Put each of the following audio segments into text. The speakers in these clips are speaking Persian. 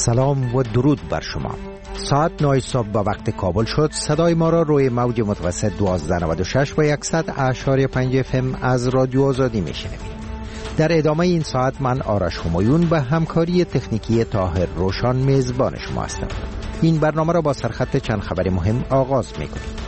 سلام و درود بر شما. ساعت 9 صبح به وقت کابل شد. صدای ما را روی موج متوسط 1296 و 100.5 FM از رادیو آزادی میشنوید. در ادامه این ساعت من آرش همایون به همکاری تکنیکی طاهر روشان میزبان شما هستم. این برنامه را با سرخط چند خبر مهم آغاز میکنیم.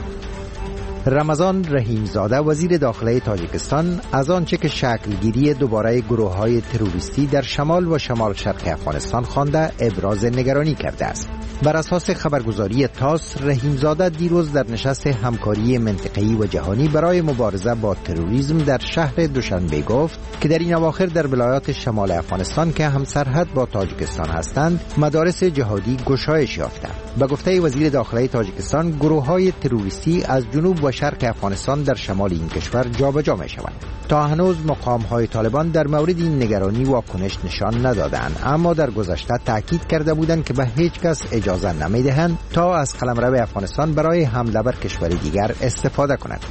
رمضان رحیمزاده وزیر داخلی تاجیکستان از آنچه که شکلگیری دوباره گروه‌های تروریستی در شمال و شمال شرق افغانستان خوانده ابراز نگرانی کرده است. بر اساس خبرگزاری تاس، رحیمزاده دیروز در نشست همکاری منطقه‌ای و جهانی برای مبارزه با تروریسم در شهر دوشنبه گفت که در این اواخر در ولایات شمال افغانستان که همسرحد با تاجیکستان هستند، مدارس جهادی گشایش یافتند. به گفته وزیر داخلی تاجیکستان، گروه‌های تروریستی از جنوب و شرق افغانستان در شمال این کشور جابجا می‌شوند. تا هنوز مقام‌های طالبان در مورد این نگرانی واکنش نشان ندادند، اما در گذشته تاکید کرده بودند که به هیچ کس اجازه نمی‌دهند تا از قلمرو افغانستان برای حمله بر کشور دیگر استفاده کند.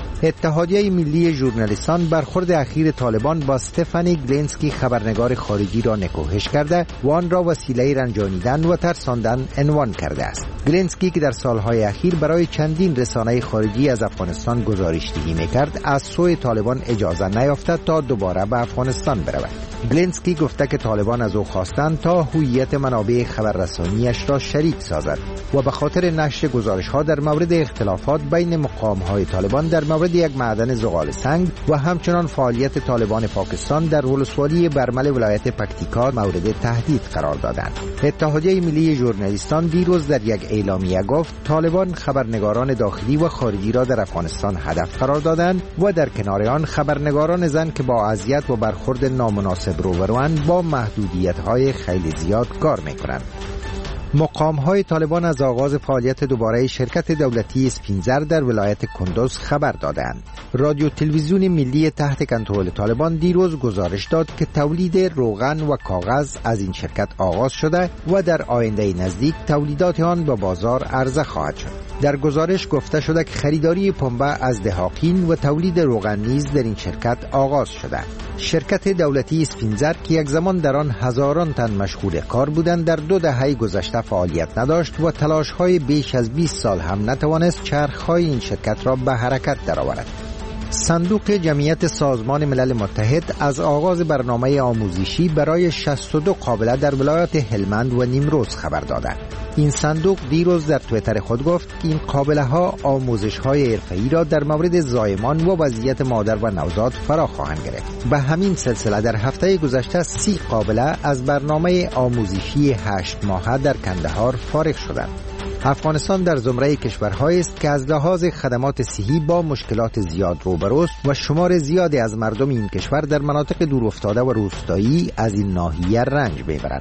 اتحادیه ملی ژورنالیستان برخورد اخیر طالبان با استفانی گلینسکی خبرنگار خارجی را نکوهش کرده و آن را وسیله رنجانیدن و ترساندن عنوان کرده است. گلینسکی که در سالهای اخیر برای چندین رسانه خارجی از افغانستان گزارش‌دهی می‌کرد، از سوی طالبان اجازه نیافته تا دوباره به افغانستان برود. گلینسکی گفته که طالبان از او خواستند تا هویت منابع خبررسانیش را شریک سازد و به خاطر نشر گزارش‌ها در مورد اختلافات بین مقام‌های طالبان در مورد یک معدن زغال سنگ و همچنان فعالیت طالبان پاکستان در ولسوالی برمل ولایت پکتیکا مورد تهدید قرار دادند. اتحادیه ملی ژورنالیستان دیروز در یک اعلامیه گفت طالبان خبرنگاران داخلی و خارجی را در افغانستان هدف قرار دادند و در کنار آن خبرنگاران زن که با اذیت و برخورد نامناسب روبروند با محدودیت‌های خیلی زیاد کار می‌کنند. مقام‌های طالبان از آغاز فعالیت دوباره شرکت دولتی اسپینزر در ولایت کندوز خبر دادند. رادیو تلویزیون ملی تحت کنترل طالبان دیروز گزارش داد که تولید روغن و کاغذ از این شرکت آغاز شده و در آینده نزدیک تولیدات آن به بازار عرضه خواهد شد. در گزارش گفته شده که خریداری پنبه از دهاقین و تولید روغن نیز در این شرکت آغاز شده. شرکت دولتی اسپینزر که یک زمان در آن هزاران تن مشغول کار بودند، در 2 دهه گذشته فعالیت نداشت و تلاش‌های بیش از 20 سال هم نتوانست چرخ‌های این شرکت را به حرکت درآورد. صندوق جمعیت سازمان ملل متحد از آغاز برنامه آموزشی برای 62 قابله در ولایات هلمند و نیمروز خبر دادند. این صندوق دیروز در توییتر خود گفت که این قابله ها آموزش های حرفه‌ای را در مورد زایمان و وضعیت مادر و نوزاد فرا خواهند گرفت. به همین سلسله در هفته گذشته 30 قابله از برنامه آموزشی 8 ماهه در کندهار فارغ شدند. افغانستان در زمره کشورهایی است که از لحاظ خدمات صحی با مشکلات زیاد روبروست و شمار زیادی از مردم این کشور در مناطق دورافتاده و روستایی از این ناحیه رنج میبرند.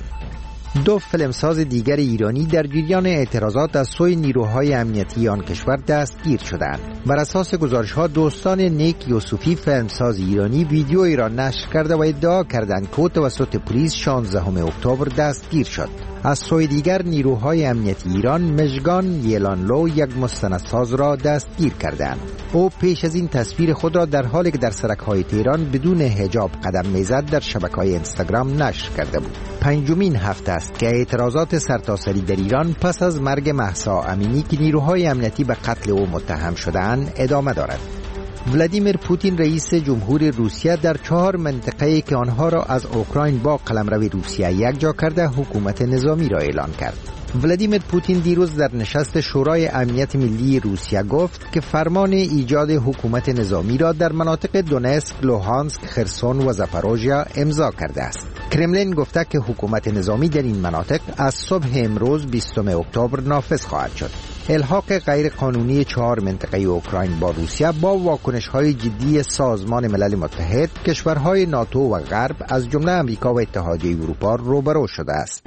2 فیلمساز دیگر ایرانی در جریان اعتراضات از سوی نیروهای امنیتی آن کشور دستگیر شدند. بر اساس گزارش‌ها دوستان نیک یوسفی فیلمساز ایرانی ویدیویی را نشر کرده و ادعا کردند که توسط پلیس 16 اکتبر دستگیر شد. از سوی دیگر نیروهای امنیتی ایران مژگان یلانلو یک مستندساز را دستگیر کردند. او پیش از این تصویر خود را در حالی که در سرک‌های تهران بدون حجاب قدم می‌زد در شبکه‌های اینستاگرام نشر کرده بود. 5مین هفته است که اعتراضات سرتاسری در ایران پس از مرگ مهسا امینی که نیروهای امنیتی به قتل او متهم شده‌اند ادامه دارد. ولادیمیر پوتین رئیس جمهور روسیه در 4 منطقه‌ای که آنها را از اوکراین با قلمرو روسیه یکجا کرده حکومت نظامی را اعلان کرد. ولادیمیر پوتین دیروز در نشست شورای امنیت ملی روسیه گفت که فرمان ایجاد حکومت نظامی را در مناطق دونتسک، لوهانسک، خرسون و زاپاروژیا امضا کرده است. کرملین گفته که حکومت نظامی در این مناطق از صبح امروز 20 اکتبر نافذ خواهد شد. الحاق غیر قانونی 4 منطقه اوکراین با روسیه با واکنش‌های جدی سازمان ملل متحد، کشورهای ناتو و غرب از جمله آمریکا و اتحادیه اروپا روبرو شده است.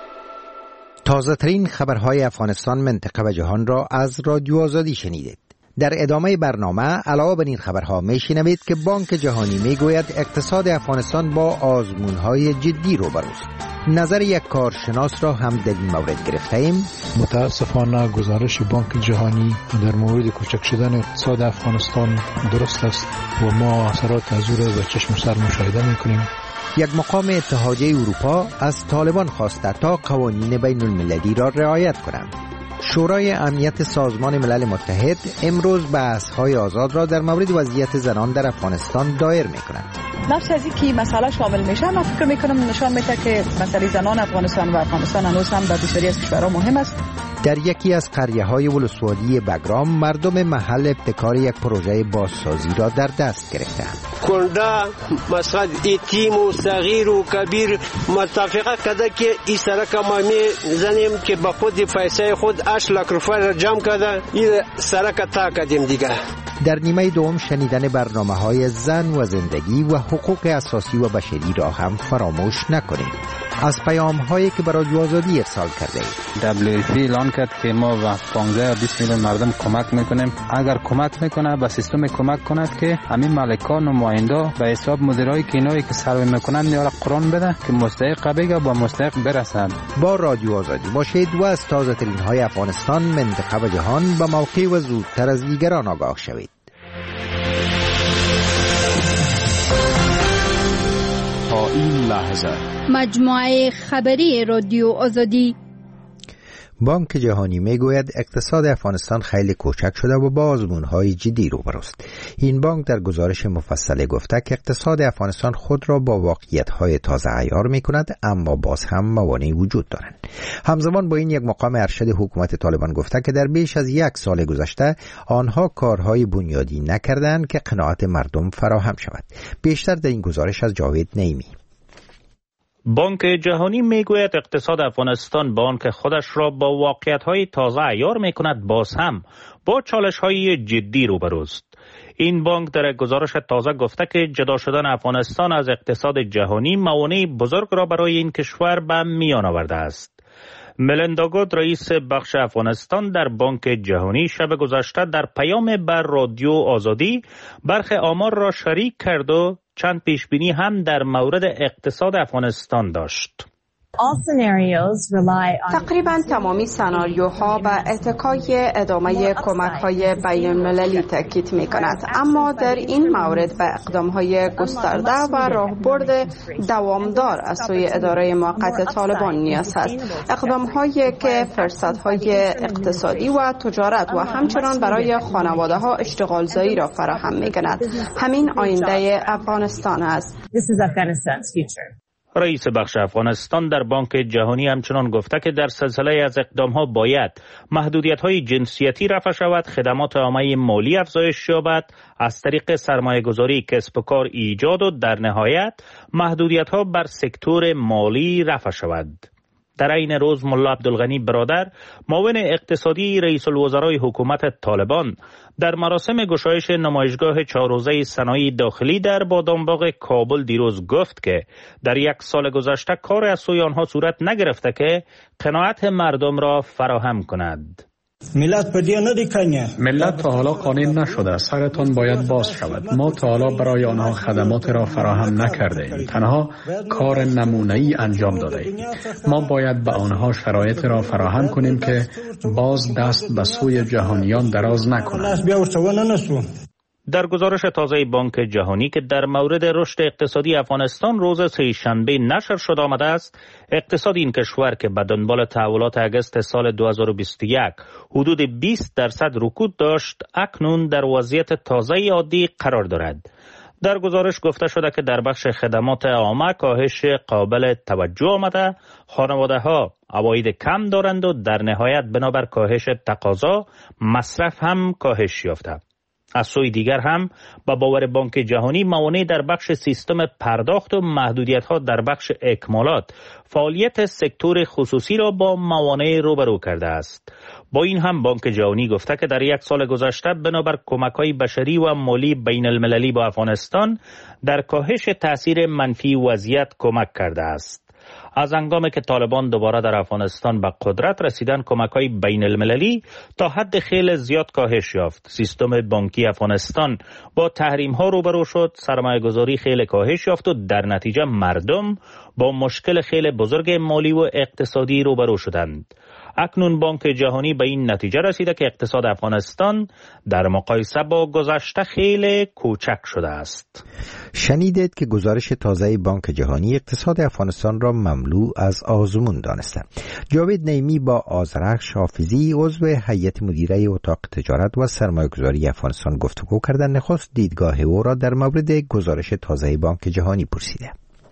تازه ترین خبرهای افغانستان، منطقه و جهان را از رادیو آزادی شنیدید. در ادامه برنامه علاوه بر این خبرها میشنوید که بانک جهانی میگوید اقتصاد افغانستان با آزمونهای جدی روبروست. نظر یک کارشناس را هم در این مورد گرفته ایم. متاسفانه گزارش بانک جهانی در مورد کوچک شدن اقتصاد افغانستان درست است و ما اثرات از او را به چشم و سر مشاهده میکنیم. یک مقام اتحادیه اروپا از طالبان خواسته تا قوانین بین المللی را رعایت کنند. شورای امنیت سازمان ملل متحد امروز بحث‌های آزاد را در مورد وضعیت زنان در افغانستان دایر می‌کند. نفس از اینکه مسئله شامل میشه، من فکر میکنم نشان میده که مسئله زنان افغانستان و افغانستان هنوز هم در بسیاری از کشورها مهم است. در یکی از قریه‌های ولسوالی بگرام مردم محل ابتکار یک پروژه بازسازی را در دست گرفتند. کنده مثلا یتیم و صغیر و کبیر متفقه کرده که این سرک ما میزنیم که با خود پیسه خود 8 لک روپیه را جمع کرده این سرک تا کردیم دیگه. در نیمه دوم شنیدن برنامه‌های زن و زندگی و حقوق اساسی و بشری را هم فراموش نکنید. از پیام‌هایی که برای رادیو آزادی ارسال کرده اید. WFP اعلان کرد که ما و 15-20 میلیون مردم کمک میکنیم. اگر کمک میکنه به سیستم کمک کند که همین مالکان و نماینده به حساب مدیرایی که اینایی که سروی میکنن نیاره قرآن بده که مستحق بگه با مستحق برسند. با رادیو آزادی باشید و از تازه ترین های افغانستان، منطقه و جهان به موقع و زودتر از دیگران آگاه شوید. تا این لحظه مجموعه خبری رادیو آزادی. بانک جهانی میگوید اقتصاد افغانستان خیلی کوچک شده و با آزمون‌های جدی روبروست. این بانک در گزارش مفصل گفته که اقتصاد افغانستان خود را با واقعیت‌های تازه عیار می‌کند، اما باز هم موانعی وجود دارند. همزمان با این یک مقام ارشد حکومت طالبان گفته که در بیش از 1 سال گذشته آنها کارهای بنیادی نکردند که قناعت مردم فراهم شود. بیشتر در این گزارش از جاوید نیمی. بانک جهانی میگوید اقتصاد افغانستان با آنکه خودش را با واقعیت‌های تازه عیار می‌کند، باز هم با چالش‌های جدی روبروست. این بانک در گزارش تازه گفته که جدا شدن افغانستان از اقتصاد جهانی موانع بزرگ را برای این کشور به میان آورده است. ملیندا گود، رئیس بخش افغانستان در بانک جهانی، شب گذشته در پیام بر رادیو آزادی برخی آمار را شریک کرد و چند پیشبینی هم در مورد اقتصاد افغانستان داشت. تقریبا تمامی سناریوها به اتکای ادامه کمک‌های بین‌المللی تاکید می‌کند، اما در این مورد به اقدام‌های گسترده و راهبرد دوامدار از سوی اداره موقت طالبان نیاز است. اقدام‌هایی که فرصت‌های اقتصادی و تجارت و همچنان برای خانواده‌ها اشتغالزایی را فراهم می‌کند. همین آینده افغانستان است. رئیس بخش افغانستان در بانک جهانی همچنان گفته که در سلسله از اقدامها باید محدودیت‌های جنسیتی رفع شود، خدمات عامه مالی افزایش یابد، از طریق سرمایه‌گذاری کسب و کار ایجاد و در نهایت محدودیت‌ها بر سکتور مالی رفع شود. در این روز ملا عبدالغنی برادر، معاون اقتصادی رئیس الوزرای حکومت طالبان، در مراسم گشایش نمایشگاه 4 روزه صنایع داخلی در بادامباغ کابل دیروز گفت که در 1 سال گذشته کار از سوی آنها صورت نگرفته که قناعت مردم را فراهم کند. ملت تا حالا قانع نشده، سرتان باید باز شود. ما تا حالا برای آنها خدمات را فراهم نکرده ایم، تنها کار نمونه‌ای انجام داده ایم. ما باید به آنها شرایط را فراهم کنیم که باز دست به سوی جهانیان دراز نکنند. در گزارش تازه بانک جهانی که در مورد رشد اقتصادی افغانستان روز سه‌شنبه نشر شده آمده است، اقتصاد این کشور که به دنبال تحولات آگوست سال 2021 حدود 20% رکود داشت، اکنون در وضعیت تازه عادی قرار دارد. در گزارش گفته شده که در بخش خدمات عامه کاهش قابل توجه آمده، خانواده‌ها عواید کم دارند و در نهایت بنابر کاهش تقاضا مصرف هم کاهش یافته. از سوی دیگر هم با باور بانک جهانی موانع در بخش سیستم پرداخت و محدودیت‌ها در بخش اکمالات فعالیت سکتور خصوصی را با موانع روبرو کرده است. با این هم بانک جهانی گفته که در 1 سال گذشته بنابر کمک‌های بشری و مالی بین المللی با افغانستان در کاهش تأثیر منفی وضعیت کمک کرده است. از هنگامی که طالبان دوباره در افغانستان به قدرت رسیدن، کمک‌های بین المللی تا حد خیلی زیاد کاهش یافت. سیستم بانکی افغانستان با تحریم‌ها روبرو شد، سرمایه‌گذاری خیلی کاهش یافت و در نتیجه مردم با مشکل خیلی بزرگ مالی و اقتصادی روبرو شدند. اکنون بانک جهانی به این نتیجه رسیده که اقتصاد افغانستان در مقایسه با گذشته خیلی کوچک شده است. شنیدید که گزارش تازه بانک جهانی اقتصاد افغانستان را مملو از آزمون دانسته. جاوید نعیمی با آذرخش حافظی عضو هیئت مدیره اتاق تجارت و سرمایه‌گذاری افغانستان گفتگو کردن. نخست دیدگاه او را در مورد گزارش تازه بانک جهانی پرسیده.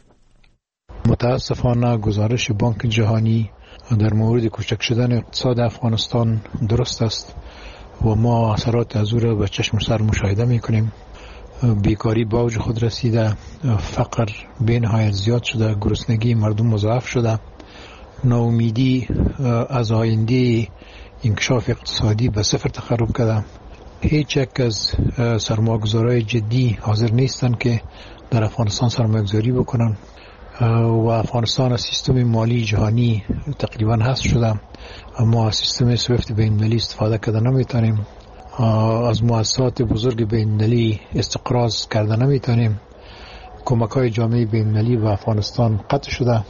متاسفانه گزارش بانک جهانی در مورد کوچک شدن اقتصاد افغانستان درست است و ما اثرات از او را به چشم سر مشاهده می‌کنیم. بیکاری به اوج خود رسیده، فقر به نهایت زیاد شده، گرسنگی مردم مضاعف شده، ناامیدی از آینده انکشاف اقتصادی به صفر تقرب کرده. هیچ یک از سرمایه‌گذارای جدی حاضر نیستند که در افغانستان سرمایه‌گذاری بکنن و افغانستان از سیستم مالی جهانی تقریبا حذف شده. ما از سیستم سویفت بین‌المللی استفاده کرده نمیتونیم، از مؤسسات بزرگ بین‌المللی استقراض کرده نمیتونیم. کمک‌های جامعه بین‌المللی به افغانستان قطع شده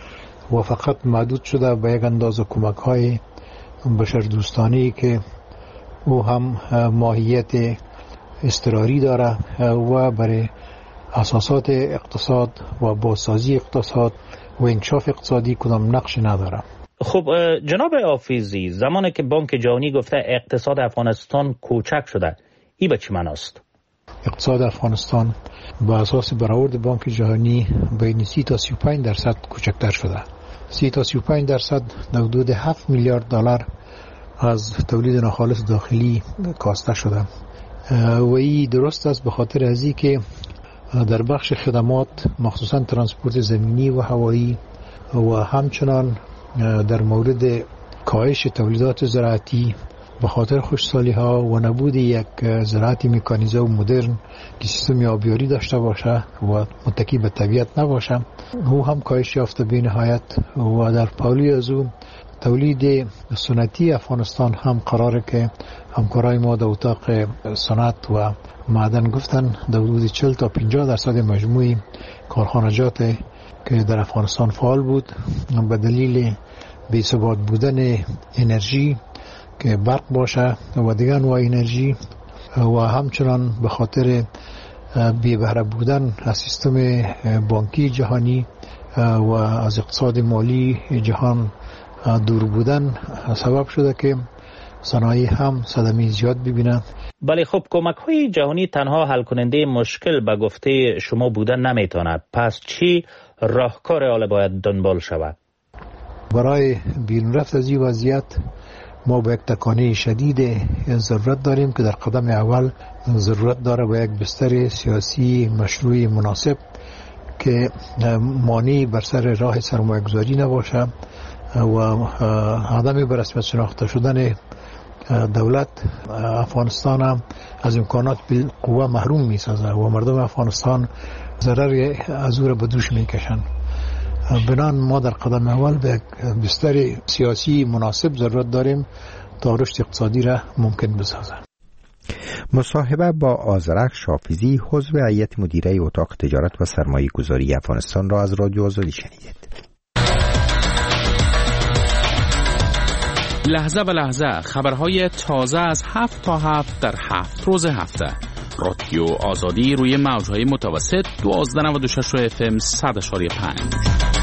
و فقط محدود شده به یک اندازه کمک‌های بشردوستانه‌ای که او هم ماهیت اضطراری داره و برای اساسات اقتصاد و بازسازی اقتصاد و انکشاف اقتصادی کدام نقش نداره. خب جناب حافظی، زمانی که بانک جهانی گفته اقتصاد افغانستان کوچک شده، این به چه معناست؟ اقتصاد افغانستان با اساس برآورد بانک جهانی بین 30 تا 35% کوچکتر شده. 30 تا 35% در حدود 7 میلیارد دلار از تولید ناخالص داخلی کاسته شده و این درست است به خاطر از اینکه در بخش خدمات مخصوصا ترانسپورت زمینی و هوایی و همچنان در مورد کاهش تولیدات زراعتی به خاطر خشکسالی ها و نبود یک زراعت مکانیزه و مدرن که سیستم آبیاری داشته باشه و متکی به طبیعت نباشه، او هم کاهش یافته به نهایت و در پاولی از او تولید سنتی افغانستان هم قراره که همکارای ما در اتاق صنعت و معدن گفتن در حدود 40 تا 50% مجموعی کارخانجات که در افغانستان فعال بود به دلیل بی‌ثبات بودن انرژی که برق باشه و دیگر انواع انرژی و همچنان به خاطر بی بهره بودن از سیستم بانکی جهانی و از اقتصاد مالی جهان دور بودن سبب شده که صنایع هم صدمه زیاد ببینند. بله، خب کمک‌های جهانی تنها حل کننده مشکل به گفته شما بودن نمیتواند. پس چی راهکار حال باید دنبال شود؟ برای بیرون رفت از این وضعیت ما با یک تکانه شدید ضرورت داریم که در قدم اول ضرورت داره با یک بستر سیاسی مشروع مناسب که مانع بر سر راه سرمایه‌گذاری نباشه و عدم به رسمیت شناخته شدن دولت افغانستان هم از امکانات بالقوه محروم می‌سازه و مردم افغانستان ضرر از او را به دوش می‌کشن. بنان ما در قدم اول به بستر سیاسی مناسب ضرورت داریم تا رشد اقتصادی را ممکن بسازه. مصاحبه با آذرخش حافظی عضو هیئت مدیره اتاق تجارت و سرمایه گذاری افغانستان را از رادیو آزادی شنیدید. لحظه به لحظه خبرهای تازه از 7 تا 7 در 7 روز هفته. رادیو آزادی روی موجهای متوسط 1296 FM 100.5.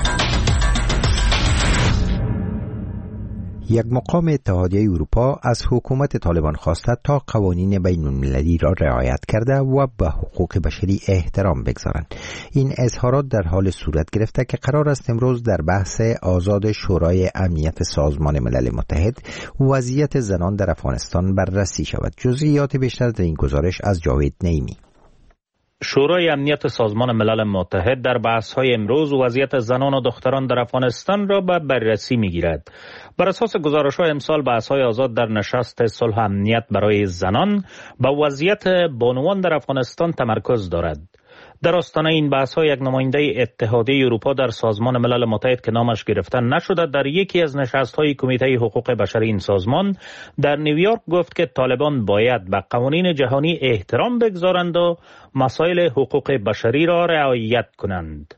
یک مقام اتحادیه اروپا از حکومت طالبان خواسته تا قوانین بین المللی را رعایت کرده و به حقوق بشری احترام بگذارند. این اظهارات در حال صورت گرفته که قرار است امروز در بحث آزاد شورای امنیت سازمان ملل متحد وضعیت زنان در افغانستان بررسی شود. جزئیات بیشتر در این گزارش از جاوید نعیمی. شورای امنیت سازمان ملل متحد در بحث‌های امروز وضعیت زنان و دختران در افغانستان را به بررسی می‌گیرد. بر اساس گزارش‌های امسال بحث‌های آزاد در نشست صلح امنیت برای زنان به وضعیت بانوان در افغانستان تمرکز دارد. در آستانه این بحث‌ها یک نماینده اتحادیه اروپا در سازمان ملل متحد که نامش گرفته نشده در یکی از نشست‌های کمیته حقوق بشری این سازمان در نیویورک گفت که طالبان باید به قوانین جهانی احترام بگذارند و مسائل حقوق بشری را رعایت کنند.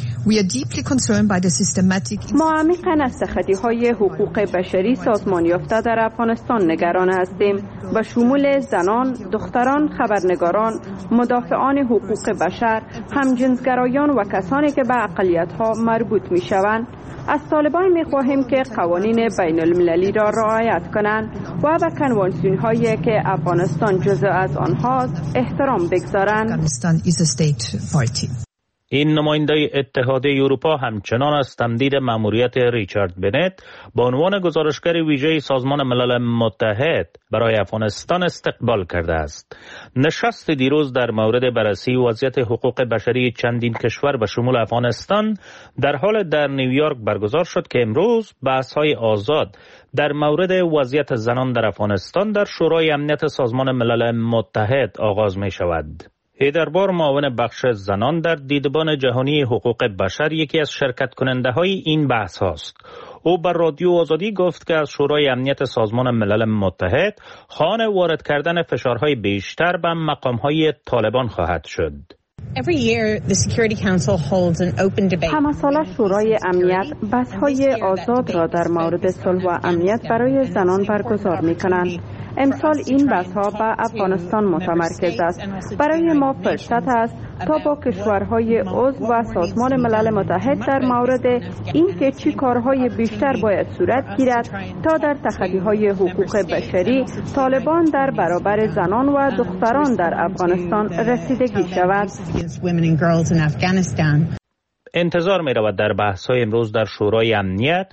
ما عمیقاً از تخطی‌های حقوق بشری سازمان یافته در افغانستان نگران هستیم، به شمول زنان، دختران، خبرنگاران، مدافعان حقوق بشر، همجنسگرایان و کسانی که به اقلیت‌ها مربوط می‌شوند. از طالبان می‌خواهیم که قوانین بین المللی را رعایت کنند و به کنوانسیون‌هایی که افغانستان جزء از آنهاست احترام بگذارند. این نماینده اتحادیه اروپا همچنان از تمدید مأموریت ریچارد بنت به عنوان گزارشگر ویژه سازمان ملل متحد برای افغانستان استقبال کرده است. نشست دیروز در مورد بررسی وضعیت حقوق بشری چندین کشور به شمول افغانستان در حال در نیویورک برگزار شد که امروز بحث‌های آزاد در مورد وضعیت زنان در افغانستان در شورای امنیت سازمان ملل متحد آغاز می شود. هیدربار معاون بخش زنان در دیدبان جهانی حقوق بشر یکی از شرکت کننده های این بحث هاست. او بر رادیو آزادی گفت که از شورای امنیت سازمان ملل متحد خواهان وارد کردن فشارهای بیشتر به مقامهای طالبان خواهد شد. همه ساله شورای امنیت بحث‌های آزاد را در مورد صلح و امنیت برای زنان برگزار می‌کنند. امسال این بحث‌ها به افغانستان متمرکز است. برای ما فرصت است تا با کشورهای عضو و سازمان ملل متحد در مورد اینکه چی کارهای بیشتر باید صورت گیرد تا در تخطی‌های حقوق بشری طالبان در برابر زنان و دختران در افغانستان رسیدگی شود. انتظار می رود در بحث‌های امروز در شورای امنیت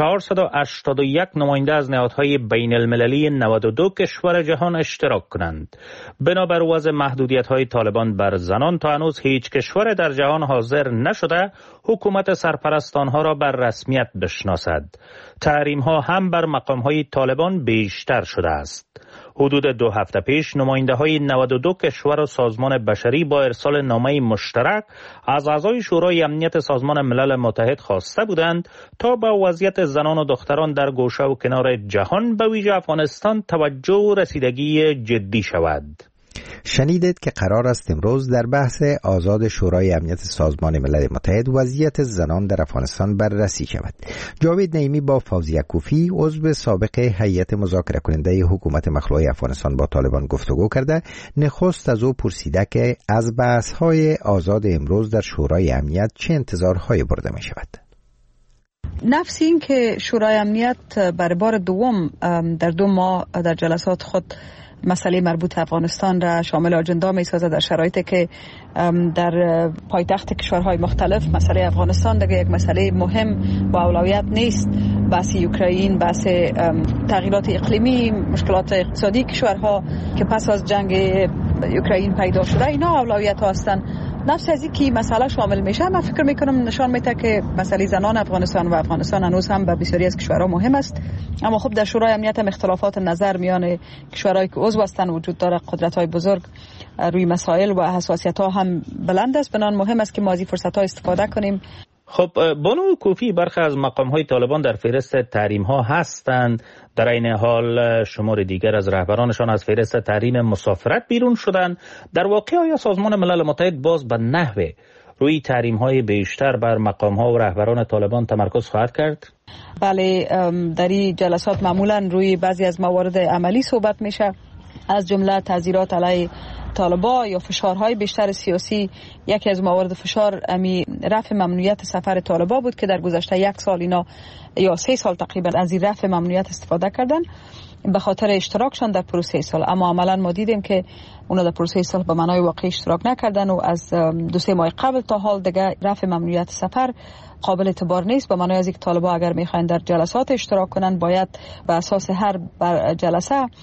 481 نماینده از نهادهای بین المللی 92 کشور جهان اشتراک کنند. بنابر وضع محدودیت‌های طالبان بر زنان تا هنوز هیچ کشور در جهان حاضر نشده حکومت سرپرست آنها را بر رسمیت بشناسد. تحریم‌ها هم بر مقام‌های طالبان بیشتر شده است. حدود 2 هفته پیش نماینده‌های 92 کشور و سازمان بشری با ارسال نامه مشترک از اعضای شورای امنیت سازمان ملل متحد خواسته بودند تا به وضعیت زنان و دختران در گوشه و کنار جهان به ویژه افغانستان توجه و رسیدگی جدی شود. شنیدید که قرار است امروز در بحث آزاد شورای امنیت سازمان ملل متحد وضعیت زنان در افغانستان بررسی شود. جاوید نعیمی با فوزیه کوفی عضو سابق هیئت مذاکره کننده حکومت مخلوع افغانستان با طالبان گفتگو کرده. نخست از او پرسیده که از بحث‌های آزاد امروز در شورای امنیت چه انتظارهایی برده می شود. نفس این که شورای امنیت برای بار دوم در 2 ماه در جلسات خود مسئله مربوط افغانستان را شامل اجندا می سازد در شرایطی که در پایتخت کشورهای مختلف مسئله افغانستان دیگه یک مسئله مهم و اولویت نیست. بحث اوکراین، بحث تغییرات اقلیمی، مشکلات اقتصادی کشورها که پس از جنگ اوکراین پیدا شده اینا اولویت ها هستند. نفس از اینکه مسئله شامل میشه من فکر میکنم نشان میده که مسئله زنان افغانستان و افغانستان هنوز هم به بسیاری از کشورها مهم است. اما خب در شورای امنیت هم اختلافات نظر میان کشورهایی که عضو هستند وجود داره. قدرت‌های بزرگ روی مسائل و حساسیت‌ها هم بلند است. بنابراین مهم است که ما از این فرصت‌ها استفاده کنیم. خب بانو کوفی، برخی از مقام‌های طالبان در فهرست تحریم‌ها هستند. در این حال شمار دیگر از رهبرانشان از فهرست تحریم مسافرت بیرون شدند. در واقع آیا سازمان ملل متحد باز به نحوه روی تحریم‌های بیشتر بر مقام‌ها و رهبران طالبان تمرکز خواهد کرد؟ بله، در این جلسات معمولاً روی بعضی از موارد عملی صحبت میشه، از جمله تعزیرات علیه طالبان یا فشارهای بیشتر سیاسی. یکی از موارد فشار رفع ممنوعیت سفر طالبان بود که در گذشته 1 سال اینا یا 3 سال تقریبا از این رفع ممنوعیت استفاده کردن به خاطر اشتراکشان در پروسه صلح. اما عملا ما دیدیم که اونا در پروسه صلح به معنای واقعی اشتراک نکردن و از 2-3 ماه قبل تا حال دیگه رفع ممنوعیت سفر قابل اعتبار نیست. به معنای از اینکه طالبان اگر میخواین در جلسات اشتراک کنن باید به اساس هر جلسه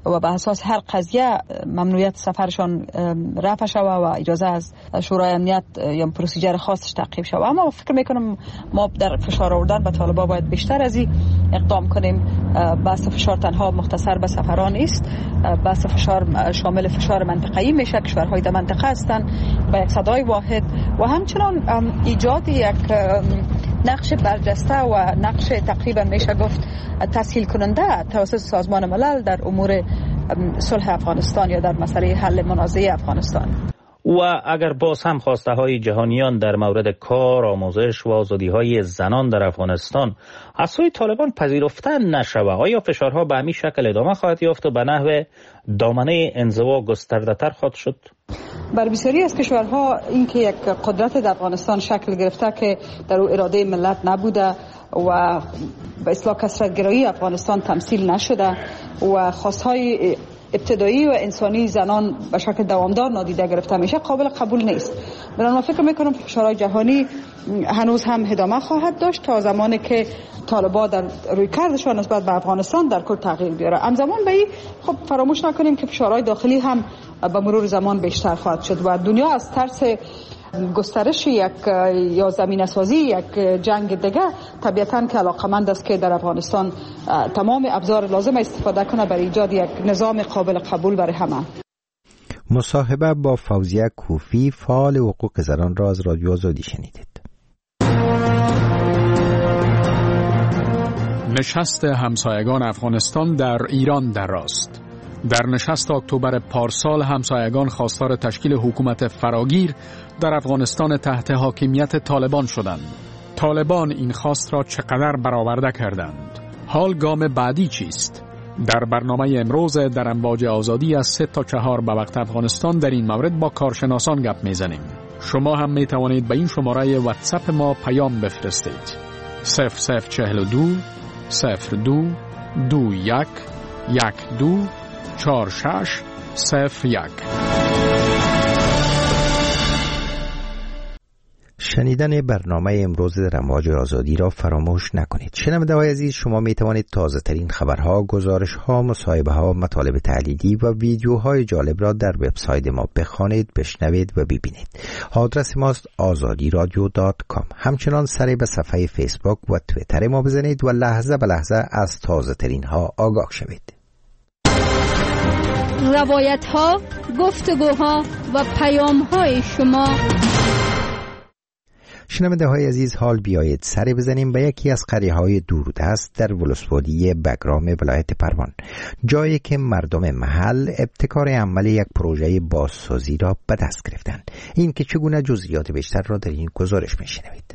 و به اساس هر قضیه ممنوعیت سفرشان رفع شود و اجازه از شورای امنیت یا پروسیجر خاصش تعقیب شود. اما فکر میکنم ما در فشار آوردن به طالبان باید بیشتر از این اقدام کنیم. بحث فشار تنها مختصر به سفران است، بحث فشار شامل فشار منطقه‌ای میشه، کشورهای در منطقه هستند با یک صدای واحد و همچنان ایجاد یک نقش برجسته و نقش تقریبا میشه گفت تسهیل کننده توسط سازمان ملل در امور صلح افغانستان یا در مسئله حل منازعه افغانستان. و اگر باز هم خواسته های جهانیان در مورد کار، آموزش و آزادی های زنان در افغانستان از سوی طالبان پذیرفته نشود، آیا فشارها به همین شکل ادامه خواهد یافت و به نحو دامنه انزوا گسترده تر خواهد شد؟ بر بسیاری از کشورها اینکه یک قدرت در افغانستان شکل گرفته که در او اراده ملت نبوده و به اصطلاح کثرت‌گرایی افغانستان تمثیل نشده و خواستهای ابتدایی و انسانی زنان به شکل دوامدار نادیده گرفته میشه، قابل قبول نیست. من فکر میکنم فشارهای جهانی هنوز هم ادامه خواهد داشت تا زمانی که طالبان در روی کردشان نسبت به افغانستان در کل تغییر بیاره. همزمان به این خب فراموش نکنیم که فشارهای داخلی هم به مرور زمان بیشتر خواهد شد و دنیا از ترس گسترش یک یا زمینه سازی یک جنگ دیگه طبیعتاً که علاقمند است که در افغانستان تمام ابزار لازم استفاده کنه برای ایجاد یک نظام قابل قبول برای همه. مصاحبه با فوزیه کوفی، فعال حقوق زنان را از رادیو آزادی شنیدید. نشست همسایگان افغانستان در ایران در راست. در نشست اکتبر پارسال همسایگان خواستار تشکیل حکومت فراگیر در افغانستان تحت حاکمیت طالبان شدند. طالبان این خواست را چقدر برآورده کردند؟ حال گام بعدی چیست؟ در برنامه امروز در امواج آزادی از 3 تا 4 به وقت افغانستان در این مورد با کارشناسان گپ میزنیم. شما هم می توانید به این شماره واتساپ ما پیام بفرستید. 0042 02 21 12 4601. شنیدن برنامه امروز در امواج آزادی را فراموش نکنید. شنونده‌های عزیز، شما می توانید تازه ترین خبرها، گزارش‌ها، مصاحبه‌ها، مطالب تحلیلی و ویدیوهای جالب را در وبسایت ما بخوانید، بشنوید و ببینید. آدرس ماست azadiradio.com. همچنان سری به صفحه فیسبوک و توییتر ما بزنید و لحظه به لحظه از تازه ترین ها آگاه شوید. روایت ها، گفتگوها و پیام های شما. شنونده های عزیز، حال بیایید سری بزنیم به یکی از قریه‌های دوردست در ولسوالی بگرام ولایت پروان، جایی که مردم محل ابتکار عمل یک پروژه بازسازی را به دست گرفتند. این که چگونه جزئیات بیشتر را در این گزارش میشنوید.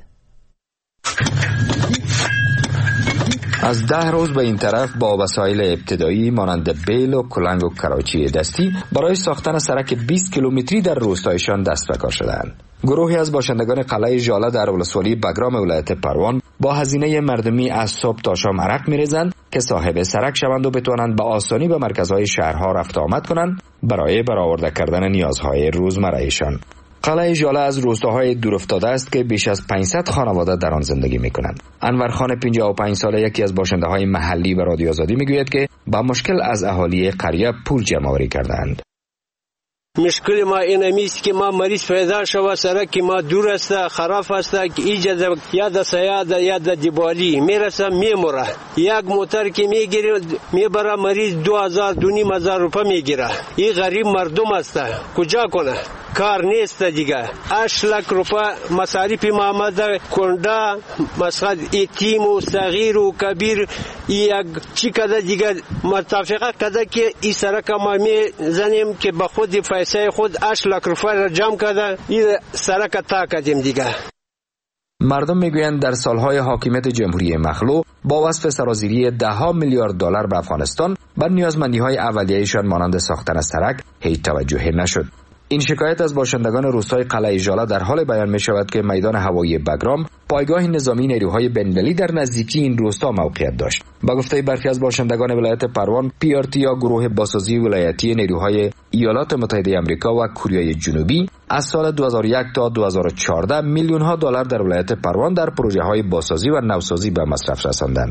از 10 روز به این طرف با وسایل ابتدایی مانند بیل و کلنگ و کراچی دستی برای ساختن سرک 20 کیلومتری در روستایشان دست به کار شدند. گروهی از باشندگان قلعه ژاله در ولسوالی بگرام ولایت پروان با هزینه مردمی از صبح تا شام عرق می‌ریزند که صاحب سرک شوند و بتوانند به آسانی به مرکزهای شهرها رفت آمد کنند برای برآورده کردن نیازهای روزمره‌ایشان. قلعه ژاله از روستاهای دورافتاده است که بیش از 500 خانواده در آن زندگی می‌کنند. انورخان 55 ساله یکی از باشنده‌های محلی به رادیو آزادی می‌گوید که با مشکل از اهالی قریه پول جمع‌آوری کردند. مشکل ما این است که ما مریض پیدا شود، سرک ما دور است، خراب است، که ایجاد یا د سیاد یا د دیوالی میرسه میموره. یک موتر که میگیره میبره مریض 2000-2500 روپیه میگیره. این غریب مردم است، کجا کنه؟ کار نیست دیگه. 8 لک روپیه مصارف ما آمده، کنده مسخد یتیم و صغیر و کبیر یک چی کده دیگه متفقه کده که این سرک ما میزنیم که به خود پیسه خود 8 لک روپیه را جمع کده این سرک تا کدیم دیگه. مردم میگویند در سالهای حاکمیت جمهوری مخلوع با وصف سرازیری $10 میلیارد به افغانستان بر نیازمندی‌های اولیه‌ایشان مانند ساختن سرک هیچ توجهی نشد. این شکایت از باشندگان روستای قلعه ژاله در حال بیان می شود که میدان هوایی بگرام پایگاه نظامی نیروهای بین‌المللی در نزدیکی این روستا موقعیت داشت. با گفته برخی از باشندگان ولایت پروان، PRT یا گروه بازسازی ولایتی نیروهای ایالات متحده آمریکا و کره جنوبی از سال 2001 تا 2014 میلیون‌ها دلار در ولایت پروان در پروژه‌های بازسازی و نوسازی به مصرف رساندند.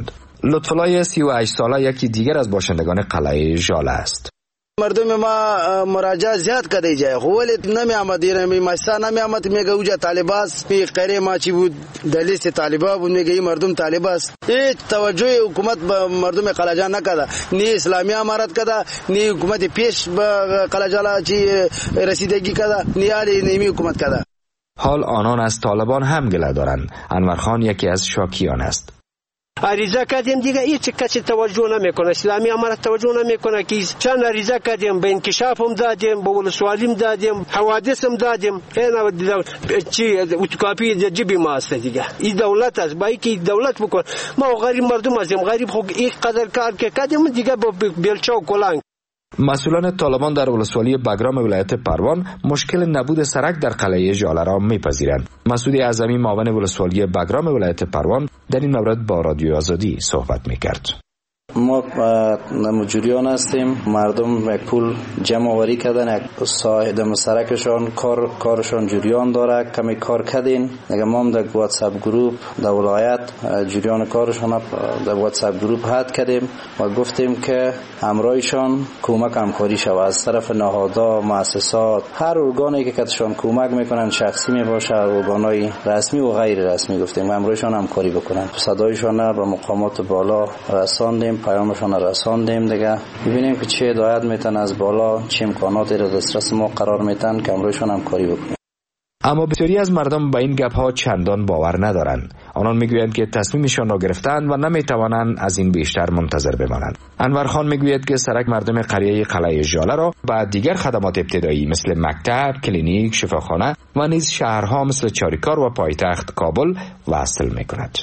لطفالله 38 ساله یکی دیگر از باشندگان قلعه ژاله است. مردم ما مراجعه زیاد کردی جای خولت نمی آمد ایران ماستا نمی آمد میگه اوجا طالباست می قره ما چی بود دلیست طالبا بود میگه این مردم طالباست. هیچ توجه حکومت به مردم قلعه نکرده، نی اسلامی امارت کرده، نی حکومت پیش به قلعه چی رسیدگی کرده، نی علی نیمی حکومت کرده. حال آنان از طالبان هم گله دارند. انور خان یکی از شاکیان است. عریضه کردیم دیگه هیچ کسی توجه نمیکنه، اسلامی امارت توجه نمیکنه که چند عریضه کردیم به انکشاف هم دادیم، به ولسوالی هم دادیم، حوادث هم دادیم، اینا چی اتکاپی جیبی ما است دیگه. این دولت است، با اینکه دولت بکن ما غریب مردم هستیم، غریب خو این قدر کار که کردیم دیگه با بیلچه و کلنگ. مسئولان طالبان در ولسوالی بگرام ولایت پروان مشکل نبود سرک در قلعه ژاله را میپذیرند. مسعود اعظمی معاون ولسوالی بگرام ولایت پروان در این مورد با رادیو آزادی صحبت میکرد. ما مجریان هستیم، مردم یک پول جمع آوری کردن، یک صاحب سرکشان کارشان جریان داره، کمی کار کردین دیگه. ما هم در واتساپ گروپ در ولایت جریان کارشان در واتساپ گروپ حد کردیم و گفتیم که همراهشان کمک همکاری شود از طرف نهادها، مؤسسات، هر ارگانی که کتشان کمک میکنن، شخصی میباشه، ارگانای رسمی و غیر رسمی، گفتیم همراهشان همکاری بکنن. صدایشان به مقامات بالا رساندیم، پیامشان رساندیم دیگه. ببینیم که چه هدایت میتن از بالا، چه امکاناتی را دسترس ما قرار میتن که همراهشان همکاری بکنیم. اما بسیاری از مردم به این گپ‌ها چندان باور ندارند. آنان میگویند که تصمیمشان را گرفتند و نمیتوانند از این بیشتر منتظر بمانند. انور خان میگوید که سرک مردم قریه قلعه ژاله را با دیگر خدمات ابتدایی مثل مکتب، کلینیک، شفاخانه و نیز شهرها مثل چاریکار و پایتخت کابل وصل میکند.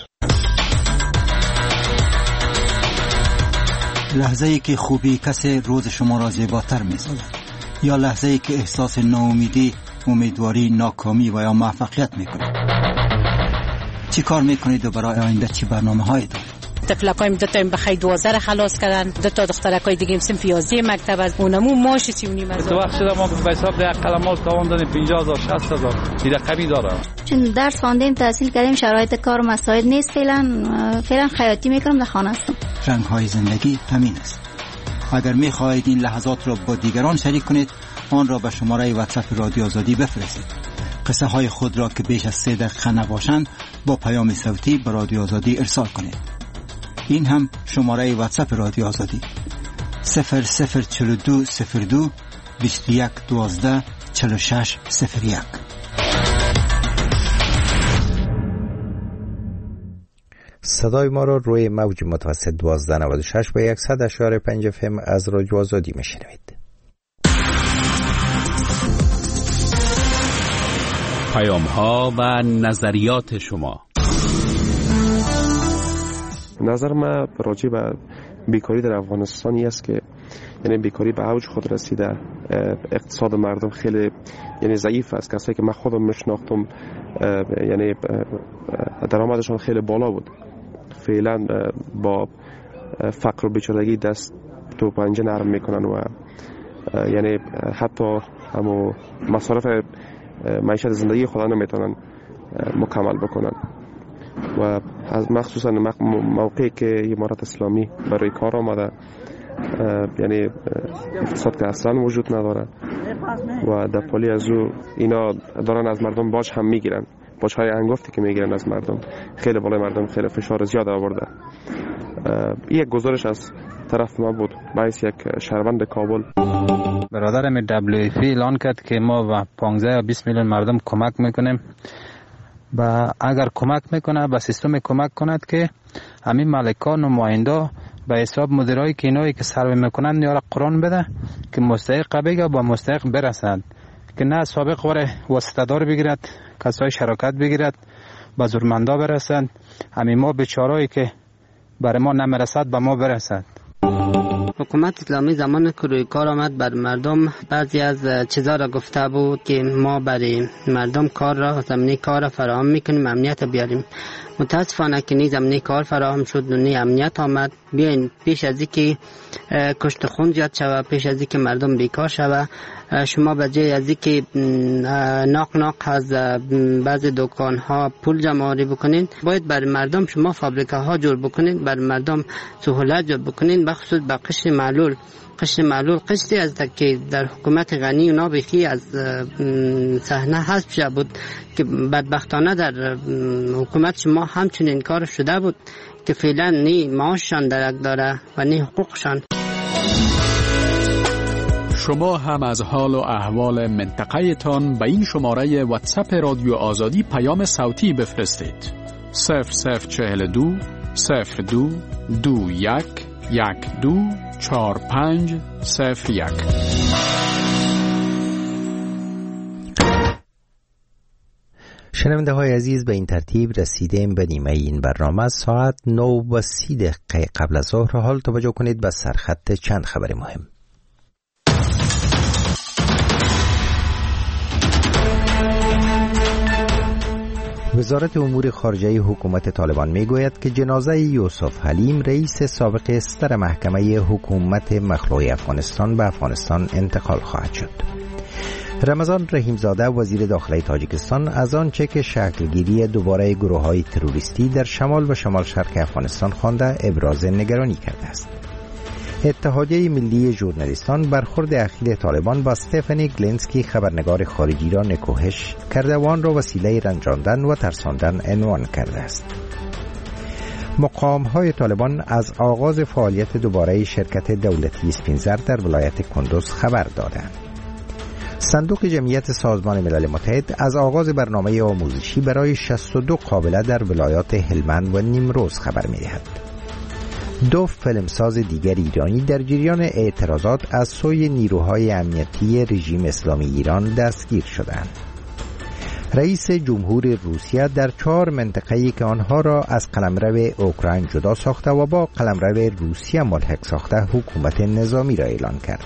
لحظه‌ای که خوبی کسی روز شما را زیباتر می‌سازد، یا لحظه‌ای که احساس ناامیدی، امیدواری، ناکامی و یا موفقیت می‌کنید. چی کار می‌کنید و برای آینده چی برنامه‌هایی دارید؟ تفلکایم دو تا بخیر 12 خلاص کردن، دو تا دخترکای دیگه صنف 11 مکتب از اونمو ماش 39 هزار. تو وقت شده ما به حساب ده قلمات تاوان دادیم 50000 60000 این رقمی داره. چون درس خواندیم، تحصیل کردیم، شرایط کار مساعد نیست، فعلا خیاطی میکنم، در خانه هستم. رنگ‌های زندگی همین است. اگر می‌خواهید این لحظات را با دیگران شریک کنید، آن را به شماره واتساپ رادیو آزادی بفرستید. قصه های خود را که بیش از 3 دقیقه نباشند با پیام صوتی به رادیو آزادی ارسال کنید. این هم شماره واتساپ رادیو آزادی 004202 2112 4601. صدای ما را روی موج متوسط 1296 با 100.5 FM از رادیو آزادی میشنوید. پیام ها و نظریات شما. نظر من راجع به بیکاری در افغانستانی است که یعنی بیکاری به اوج خود رسیده، اقتصاد مردم خیلی یعنی ضعیف است. کسایی که من خودم میشناختم یعنی درآمدشان خیلی بالا بود، فعلا با فقر و بیچارگی دست تو پنجه نرم میکنن و یعنی حتی همو مصارف معیشت زندگی خود نمیتونن مکمل بکنن. و از مخصوصا موقعی که امارت اسلامی برای کار آمده، یعنی اقتصاد که اصلا وجود نداره و در پالی از او اینا دارن از مردم باج هم میگیرن، باج های انگفتی که میگیرن از مردم خیلی بالای مردم خیلی فشار زیاد آورده. این یک گزارش از طرف ما بود باعث یک شهروند کابل. برادرم WFP اعلان کرد که ما و 15 یا 20 میلیون مردم کمک میکنیم و اگر کمک میکنه به سیستم کمک کند که همین مالکان و نماینده به حساب مدیرای که اینایی که سروی میکنن نیاره قرآن بده که مستحق بگه با مستحق برسند، که نه سابق وره واسطه‌دار بگیرد، کسای شراکت بگیرد به زورمندا برسند، همین ما بیچارهایی که برای ما نمیرسد به ما برسد. حکومت اسلامی زمان که روی کار آمد بر مردم بعضی از چیزا را گفته بود که ما برای مردم کار را زمینه کار فراهم میکنیم، امنیت بیاریم. متاسفانه که نی زمینه کار فراهم شد و نی امنیت آمد. بیاین پیش از اینکه کشت خون زیاد شود، پیش از اینکه مردم بیکار شود، شما به جای از اینکه ناق از بعضی دکان ها پول جمع آوری بکنین، باید بر مردم شما فابریکه ها جور بکنین، بر مردم سهولت جور بکنین، بخصوص به قشر معلول. قشری از که در حکومت غنی اونا بخی از صحنه حذف شده بود که بدبختانه در حکومت شما همچنین کار شده بود که فعلا نی معاششان درک داره و نی حقوقشان. شما هم از حال و احوال منطقه تان به این شماره واتساپ رادیو آزادی پیام صوتی بفرستید. 0042 02 21 12 4501. شنونده های عزیز، به این ترتیب رسیدیم به نیمه این برنامه. ساعت 9:30 قبل از ظهر. حال توجه کنید به سرخط چند خبر مهم. وزارت امور خارجه حکومت طالبان میگوید که جنازه یوسف حلیم، رئیس سابق استر محکمه حکومت مخلوع افغانستان، به افغانستان انتقال خواهد شد. رمضان رحیمزاده، وزیر داخلی تاجیکستان، از آنچه که شکلگیری دوباره گروه‌های تروریستی در شمال و شمال شرق افغانستان خوانده ابراز نگرانی کرده است. اتحادیه ملی ژورنالیستان برخورد اخیر طالبان با استفانی گلینسکی، خبرنگار خارجی، را نکوهش کرده و آن را وسیله رنجاندن و ترساندن عنوان کرده است. مقام‌های طالبان از آغاز فعالیت دوباره شرکت دولتی اسپینزر در ولایت کندوز خبر دادند. صندوق جمعیت سازمان ملل متحد از آغاز برنامه آموزشی برای 62 قابله در ولایات هلمند و نیمروز خبر می‌دهد. 2 فیلمساز دیگر ایرانی در جریان اعتراضات از سوی نیروهای امنیتی رژیم اسلامی ایران دستگیر شدند. رئیس جمهور روسیه در 4 منطقه‌ای که آنها را از قلمرو اوکراین جدا ساخته و با قلمرو روسیه ملحق ساخته حکومت نظامی را اعلان کرد.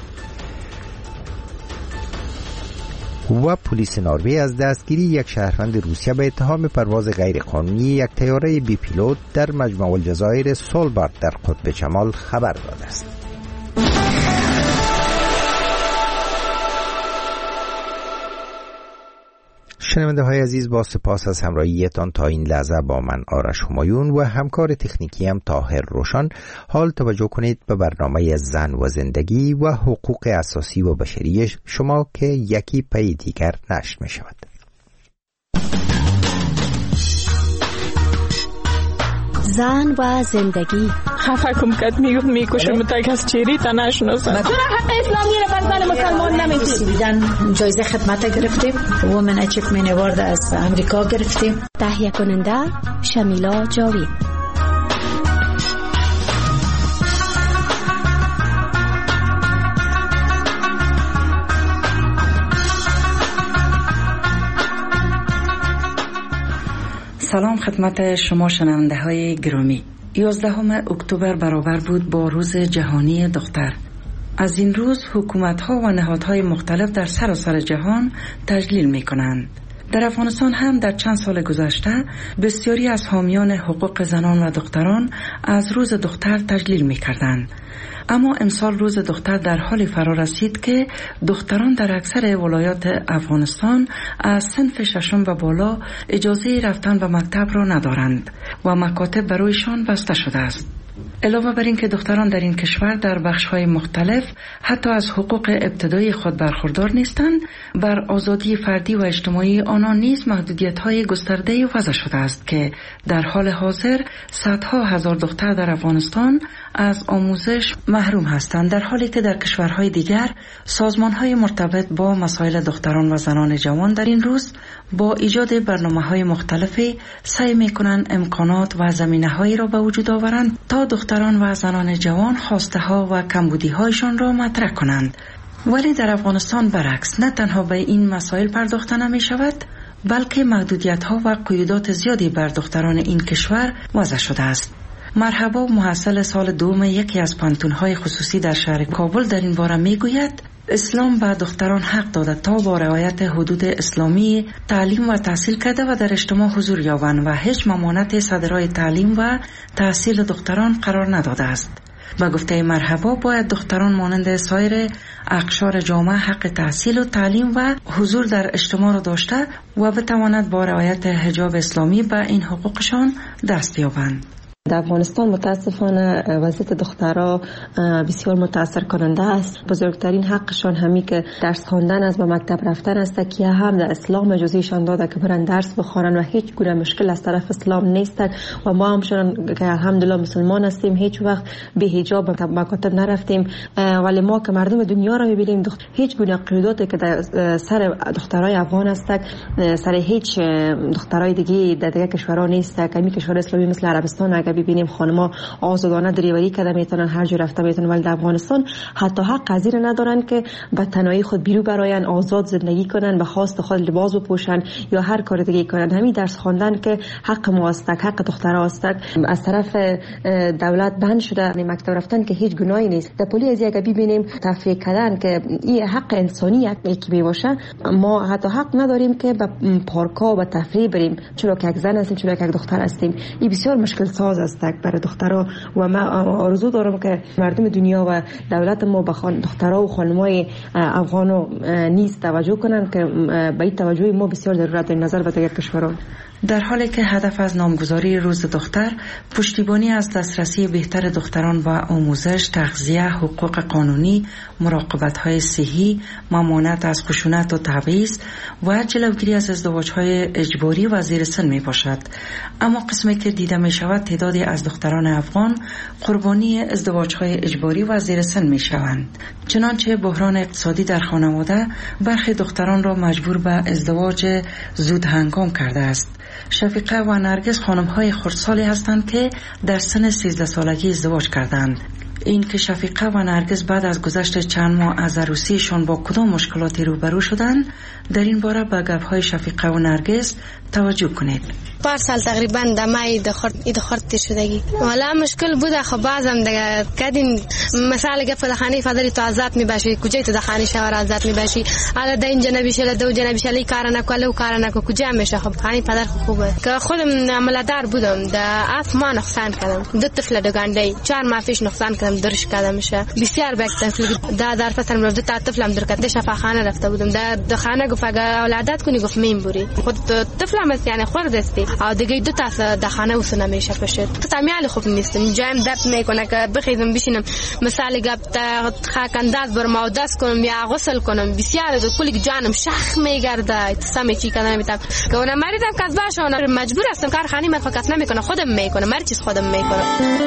و پلیس نروژ از دستگیری یک شهروند روسیه به اتهام پرواز غیرقانونی یک طیاره بی پیلوت در مجمع الجزایر سولبارد در قطب شمال خبر داده است. شنونده های عزیز، با سپاس از همراهیتان تا این لحظه با من آرش همایون و همکار تکنیکی هم طاهر روشن. حال توجه کنید به برنامه زن و زندگی و حقوق اساسی و بشری شما که یکی پی دیگر نشر می شود. زن و زندگی. خفه کم کد میکشم تا کس چیری تا نشناسم. چرا حق اسلامی را بر زن مسلمان نمیدید؟ جایزه خدمت گرفتیم، وومن اچیومنت اوارد از امریکا گرفتیم. تهیه کننده شمیلا جاوید. سلام خدمت شما شنونده های گرامی. 11 اکتبر برابر بود با روز جهانی دختر. از این روز حکومت ها و نهادهای مختلف در سراسر جهان تجلیل می کنند. در افغانستان هم در چند سال گذشته بسیاری از حامیان حقوق زنان و دختران از روز دختر تجلیل می کردند. اما امسال روز دختر در حال فرا رسید که دختران در اکثر ولایات افغانستان از صنف ششم و بالا اجازه رفتن به مکتب را ندارند و مکاتب برایشان بسته شده است. علاوه بر این که دختران در این کشور در بخش‌های مختلف حتی از حقوق ابتدایی خود برخوردار نیستند، بر آزادی فردی و اجتماعی آنان نیز محدودیت‌های گسترده وضع شده است که در حال حاضر صدها هزار دختر در افغانستان از آموزش محروم هستند، در حالی که در کشورهای دیگر سازمان‌های مرتبط با مسائل دختران و زنان جوان در این روز با ایجاد برنامه‌های مختلفی سعی می‌کنند امکانات و زمینه‌هایی را به وجود آورند تا دختران و زنان جوان خواسته‌ها و کمبودی‌هایشان را مطرح کنند. ولی در افغانستان برعکس، نه تنها به این مسائل پرداخته نمی‌شود، بلکه محدودیت‌ها و قیودات زیادی بر دختران این کشور وضع شده است. مرحبا محصل سال دوم یکی از پانتون‌های خصوصی در شهر کابل در این باره می‌گوید اسلام به دختران حق داده تا با رعایت حدود اسلامی تعلیم و تحصیل کرده و در اجتماع حضور یابند و هیچ ممانعت صدرای تعلیم و تحصیل دختران قرار نداده است. با گفته مرحبا باید دختران مانند سایر اقشار جامعه حق تحصیل و تعلیم و حضور در اجتماع را داشته و بتواند با رعایت حجاب اسلامی به این حقوقشان دست یابند. در افغانستان متاسفانه وضعیت دخترها بسیار متاثر کننده است. بزرگترین حقشان همی که درس خواندن است و مکتب رفتن است که هم در اسلام اجازهشان داده که برن درس بخوانند و هیچ گونه مشکل از طرف اسلام نیست و ما همچنان که الحمدلله مسلمان هستیم هیچ وقت به حجاب مکاتب نرفتیم، ولی ما که مردم دنیا را میبینیم هیچ گونه قیوداتی که در سر دخترای افغان است سر هیچ دخترای دیگه در دیگه کشورها نیست. کمی کشور اسلامی مثل عربستان اگر ببینیم خانم‌ها آزادانه دریوری کرده میتونن هر جا رفته میتونن، ولی در افغانستان حتی حق از این ندارن که به تنهایی خود بیرون براین آزاد زندگی کنن، به خواست خود لباس بپوشن یا هر کار دیگه کنن. همین درس خواندن که حق ما است، حق دخترها است، از طرف دولت بند شده. مکتب رفتن که هیچ گناهی نیست. در پلی از اگه ببینیم تفریح کردن که این حق انسانیت یکی میباشه، ما حتی حق نداریم که به پارک‌ها و تفریح بریم چون که یک زن هستیم، چون که یک دختر هستیم. این بسیار مشکل ساز است برای دخترها و من آرزو دارم که مردم دنیا و دولت ما به دخترها و خانمای افغانو نیز توجه کنند که به این توجه ما بسیار ضرورت در نظر به دیگر کشورها. در حالی که هدف از نامگذاری روز دختر پشتیبانی از دسترسی بهتر دختران به آموزش، تغذیه، حقوق قانونی، مراقبت‌های صحی، ممانعت از خشونت و تبعیض و جلوگیری از ازدواج‌های اجباری و زیر سن میباشد. اما قسمی که دیده میشود تعدادی از دختران افغان قربانی ازدواج‌های اجباری و زیر سن میشوند. چنانچه بحران اقتصادی در خانواده برخی دختران را مجبور به ازدواج زود هنگام کرده است. شفیقه و نرگس خانم‌های خردسالی هستند که در سن 13 سالگی ازدواج کردند. این که شفیقه و نرگس بعد از گذشت چند ماه از عروسیشان با کدام مشکلاتی روبرو شدند، در این باره به گپ‌های شفیقه و نرگس توجه کنید. پارسال تقریبا دمای دخورت شدگی ولی مشکل بوده. خب بعضم دیگه کدین مثلا گپ دخانی فدری تو آزاد میباشی، کجای تو دخانی شوار آزاد میباشی، حالا ده اینجا نبیشه دو جا نبیشه لی کار نکنه و کار نکنه کجا میشه. خب خانی پدر خوبه که خودم عملدار بودم ده اف ما نقصان کردم، دو طفل دوگانده 4 ماه پیش نقصان کردم، درش کردم میشه بسیار بکتفل ده در فصل مرد تا طفلم درکته شفاخانه رفته بودم ده دخانه گفت اگه اولادت کنی گفت میم بوری خود طفلم است یعنی خورد استی او دیگه دو تا دخانه وسو نمیشه پشه تو تمیال خوب نیستم جایم درد میکنه که بخیزم بشینم مثلا گپ تا خاک انداز برم او دست کنم یا غسل کنم بسیار دو کلی جانم شخ میگرده سمی چی کنم نمیتونم که اون مریضم کسباشون مجبور هستم کارخانه من فقط نمیکنه خودم میکنم هر چیز خودم میکنم.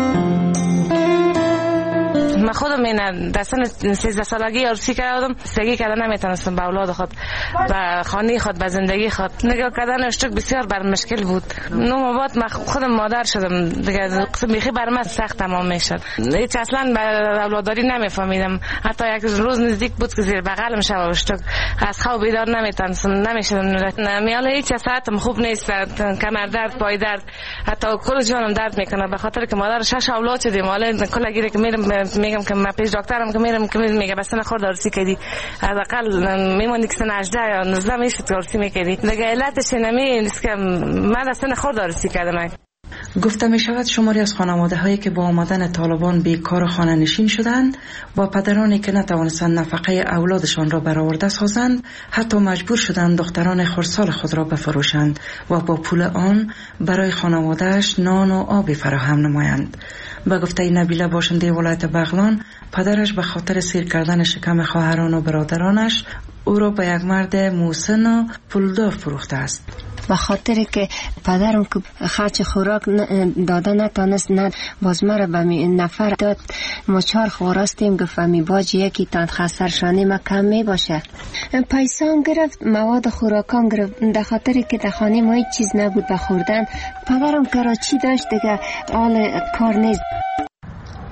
من خودم این در سن 13 سالگی عروسی کردم، زندگی کردن نمیتونستم با اولاد خود و خانه خود به زندگی خود نگاه کردن اشتک بسیار بر مشکل بود. نو بعد من خودم مادر شدم دیگه قسم بیخی بر من سخت تمام میشد، هیچ اصلا به اولاداری نمیفهمیدم. حتی یک روز نزدیک بود که زیر بغلم شد اشتک از خواب بیدار نمیشدم. میال هیچ ساعتم خوب نیست، کمر درد، پای درد، حتی کل جانم درد میکنه به خاطر که مادر 6 اولاد شدیم. حالا کلا گیره که میگم که من پیش دکترم که میگه بس نخورد عروسی کردی، حداقل میموندی که سن 18 یا 19 میشد عروسی میکردی دیگه. علتش نیست که من اصلا نخورد عروسی کردم. گفته می شود شماری از خانواده هایی که با آمدن طالبان بیکار و خانه نشین شدند و پدرانی که نتوانستند نفقه اولادشان را برآورده سازند حتی مجبور شدند دختران خردسال خود را بفروشند و با پول آن برای خانوادهش نان و آبی فراهم نمایند. به گفته نبیله باشنده ولایت بغلان، پدرش به خاطر سیر کردن شکم خواهران و برادرانش او را به یک مرد موسن و پولدار فروخته است. به خاطر که پدرم که خرچ خوراک داده نتانست، نه باز مرا به نفر داد. ما 4 خوراستیم گفت می باج یکی تان خسرشانی ما کم می باشه. پیسان گرفت، مواد خوراکان گرفت، در خاطر که در خانه ما هیچ چیز نبود به خوردن. پدرم کراچی داشت دیگه، حال کار نیست.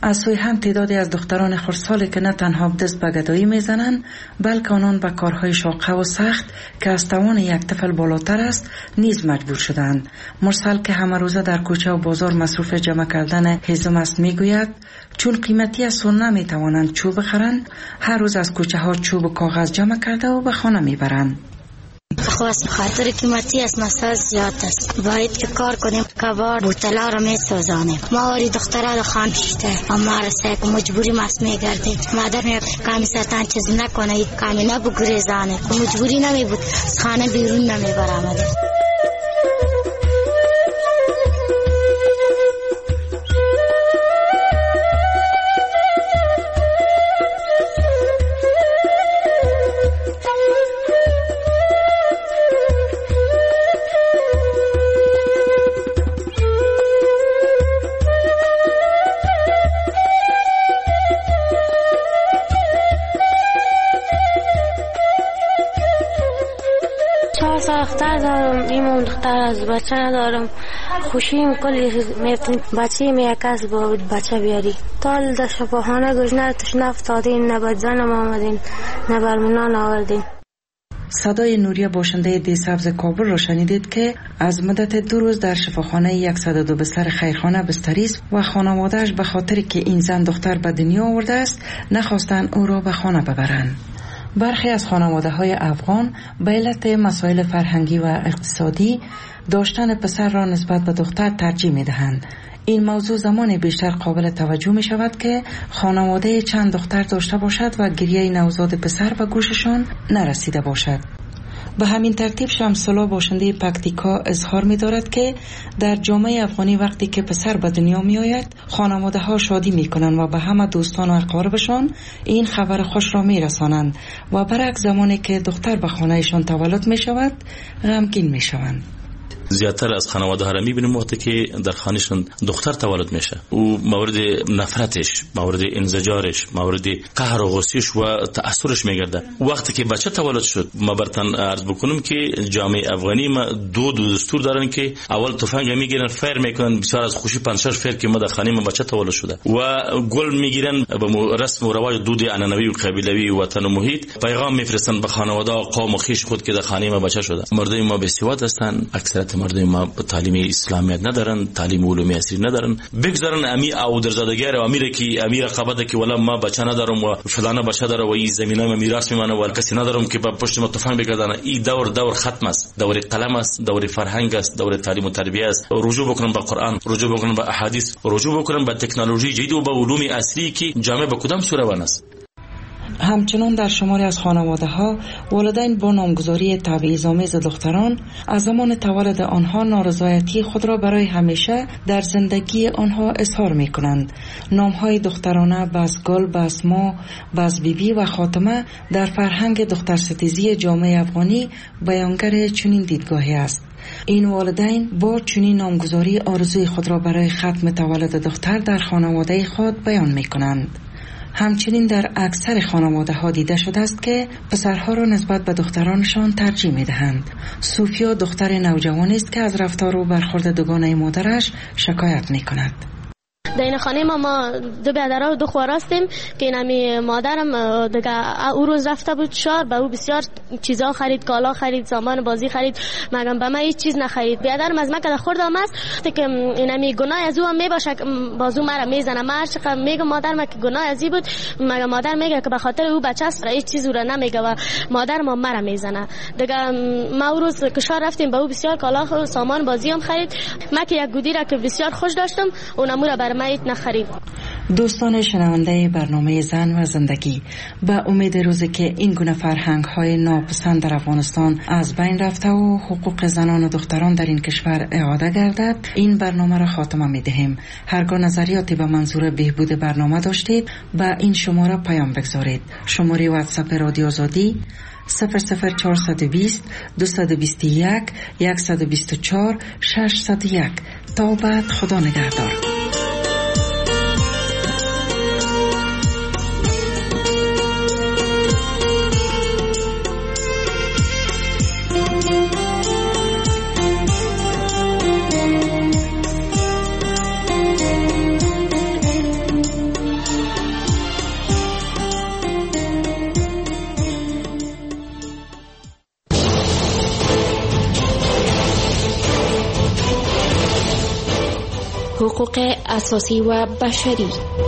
از سوی هم تعدادی از دختران خردسال که نه تنها دست به گدایی میزنند بلکه آنان به کارهای شاقه و سخت که از توان یک طفل بالاتر است نیز مجبور شدند. مرسل که همه روزه در کوچه و بازار مصروف جمع کردن هیزم است میگوید چون قیمتی است و نمیتوانند چوب بخرند، هر روز از کوچه ها چوب و کاغذ جمع کرده و به خانه میبرند. خواست خاطر قیمتی است، مسئله زیاد است، باید که کار کنیم، کبار بوتلا را می سوزانیم. ما واری دختره را خان کشته اما رسه که مجبوری مست می گردیم. مادر می کامی سرطان چیز نکنه، کامی نبگریزانه، مجبوری نمی بود، خانه بیرون نمی برآمده. دختر دارم، ایمون دختر از بچه ندارم. خوشیم کلی میفتیم بچه میکس با بچه بیاری. تال در شفاخانه گوشنر توش نفتادین، نه بدزنم آمدین، نه برمونان آوردین. صدای نوریه باشنده دی سبز کابل را شنیدید که از مدت 2 روز در شفاخانه 102 بستر خیرخانه بستری است و خانواده‌اش به خاطر که این زن دختر به دنیا آورده است نخواستند او را به خانه ببرند. برخی از خانواده‌های افغان به علت مسائل فرهنگی و اقتصادی داشتن پسر را نسبت به دختر ترجیح می‌دهند. این موضوع زمان بیشتر قابل توجه می شود که خانواده چند دختر داشته باشد و گریه نوزاد پسر به گوششان نرسیده باشد. به همین ترتیب شمس‌الله باشنده پکتیکا اظهار می دارد که در جامعه افغانی وقتی که پسر به دنیا می آید خانواده ها شادی می کنند و به همه دوستان و اقاربشان این خبر خوش را می رسانند و برعکس زمانی که دختر به خانهشان تولد می شود غمگین می شوند. زیادتر از خانواده ها را میبینیم وقتی که در خانهشون دختر تولد میشه او مورد نفرتش، مورد انزجارش، مورد قهر و غصهش و تأثیرش میگرده. وقتی که بچه تولد شد ما برتن عرض بکنم که جامعه افغانی ما دو دستور دارن که اول تفنگ میگیرن فیر میکنن بسیار از خوشی 5-6 فیر که ما در خانه ما بچه تولد شده و گل میگیرن به رسم و رواج دود عنعنوی و قبیلوی و وطن و محیط پیغام میفرستن به خانواده و قوم و خویش خود که در خانه ما بچه شده. مردم ما بسیار هستن، اکثریت مردم ما تعلیم اسلامیت ندارن، تعلیم علوم عصری ندارن، بگذارن امی او درزادگر و امیر که امیر قباده که ولا ما بچه ندارم و فلانه بچه داره و این زمینه ما میراث میمانه و کسی ندارم که با پشت ما تفنگ بگردن. این دور ختم است، دور قلم است، دور فرهنگ است، دور تعلیم و تربیت است. رجوع بکنن به قرآن، رجوع بکنن به احادیث، رجوع بکنن به تکنولوژی جدید و به علوم عصری که جامعه به کدام سو روان است. همچنان در شماری از خانواده ها والدین با نامگذاری تبعیض‌آمیز دختران از زمان تولد آنها نارضایتی خود را برای همیشه در زندگی آنها اظهار می کنند. نامهای دخترانه بزگل، بزما، بزبیبی و خاتمه در فرهنگ دخترستیزی جامعه افغانی بیانگر چنین دیدگاهی است. این والدین با چنین نامگذاری آرزوی خود را برای ختم تولد دختر در خانواده خود بیان می کنند. همچنین در اکثر خانواده ها دیده شده است که پسرها را نسبت به دخترانشان ترجیح می دهند. صوفیا دختر نوجوانی است که از رفتار و برخورد دوگانه مادرش شکایت می کند. در این خانه ما 2 برادر و 2 خواهر هستیم که اینمی مادرم دیگه او روز رفته بود شهر، به او بسیار چیزا خرید، کالا خرید، سامان بازی خرید، مگم به من هیچ چیز نخرید. برادرم از من که خوردم است که اینمی گناه از او هم میباشه بازو مرا میزنه. من چقدر میگم مادر ما که گناه ازی بود، مگم مادر میگه که به خاطر او بچه است هیچ چیز او را نمیگه و مادر ما مرا میزنه. دیگه ما او روز که شهر رفتیم به او بسیار کالا و سامان بازی هم خرید. من که یک گودی را که بسیار خوش داشتم اونم را بر نخرید. دوستان شنونده برنامه زن و زندگی، به امید روزی که این گونه فرهنگ های ناپسند در افغانستان از بین رفته و حقوق زنان و دختران در این کشور اعاده گردد این برنامه را خاتمه می دهیم. هرگاه نظریاتی به منظور بهبود برنامه داشتید به این شماره پیام بگذارید. شماره واتساپ رادیو آزادی 00420 221 124 601. تا بعد، خدا نگهدار. حقوق اساسی و بشری.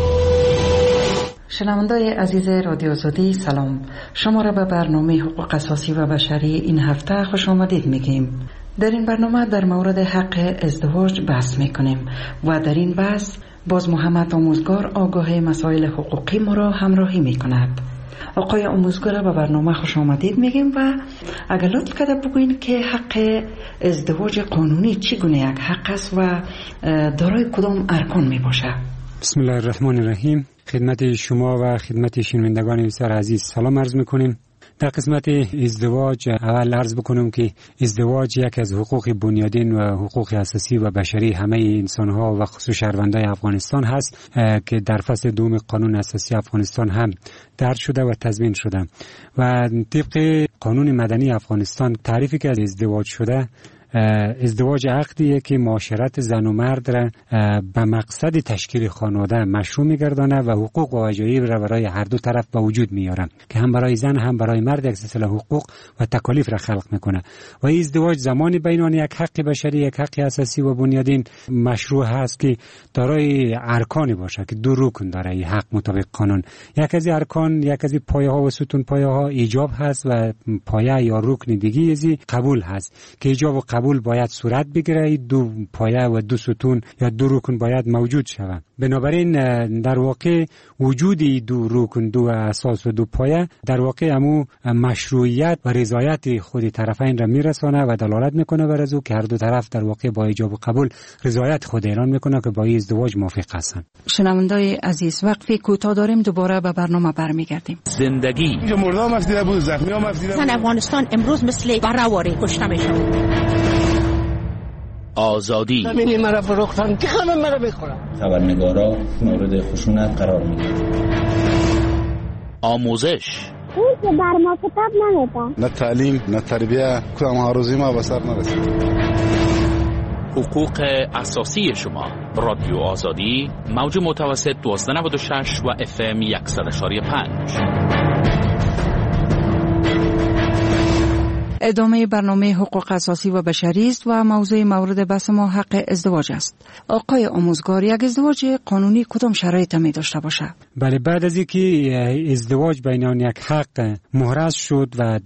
شنوندای عزیز رادیو آزادی سلام، شما را به برنامه حقوق اساسی و بشری این هفته خوش آمدید میگیم. در این برنامه در مورد حق ازدواج بحث میکنیم و در این بحث باز محمد آموزگار آگاه مسائل حقوقی ما را همراهی میکند. آقای آموزگار به برنامه خوش آمدید میگیم و اگر لطف کرده بگوین که حق ازدواج قانونی چگونه یک حق است و دارای کدام ارکان میباشه؟ بسم الله الرحمن الرحیم. خدمت شما و خدمت شنوندگان بسیار عزیز سلام عرض میکنیم. در قسمت ازدواج اول عرض بکنم که ازدواج یک از حقوق بنیادین و حقوق اساسی و بشری همه انسان‌ها و خصوص شهروندان افغانستان هست که در فصل دوم قانون اساسی افغانستان هم درج شده و تضمین شده و طبق قانون مدنی افغانستان تعریفی که از ازدواج شده، ازدواج عقدیه که معاشرت زن و مرد را به مقصد تشکیل خانواده مشروع می‌گردانه و حقوق و واجبات را برای هر دو طرف به وجود میاره که هم برای زن هم برای مرد یک سلسله حقوق و تکالیف را خلق میکنه و این ازدواج زمانی بین یک حق بشری یک حق اساسی و بنیادین مشروع هست که دارای ارکانی باشه که دو رکن داره این حق مطابق قانون. یک از ارکان، یک از پایه‌ها و ستون پایه‌ها ایجاب هست و پایه یا رکن دیگه از قبول هست که ایجاب و قبول باید صورت بگیره، دو پایه و دو ستون یا دو رکن باید موجود شود. بنابراین در واقع وجودی دو رکن، دو اساس و دو پایه در واقع همو مشروعیت و رضایت خود طرفین را میرسانه و دلالت میکنه بر از او که هر دو طرف در واقع با ایجاب و قبول رضایت خود اعلان میکنه که با این ازدواج موافق هستند. شنوندای عزیز وقفه کوتاه داریم، دوباره به برنامه برمیگردیم. زندگی اینجا مردم افدیده بود، زخمی هم افدیده بود. افغانستان امروز مثل برآوری کشته میشه. آزادی زمینی مرا فروختن که همه مرا بخورن. خبرنگارا مورد خشونت قرار میگیرن. آموزش اون که بر ما کتاب نمیده، نه تعلیم نه تربیه، کدام هاروزی ما به سر نرسید. حقوق اساسی شما. رادیو آزادی موج متوسط 1296 و FM 100.5. ادامه برنامه حقوق اساسی و بشری است و موضوع مورد بحث ما حق ازدواج است. آقای آموزگار، یک ازدواج قانونی کدام شرایط می داشته باشه؟ بله، بعد از اینکه ازدواج بین یک حق محرز شد و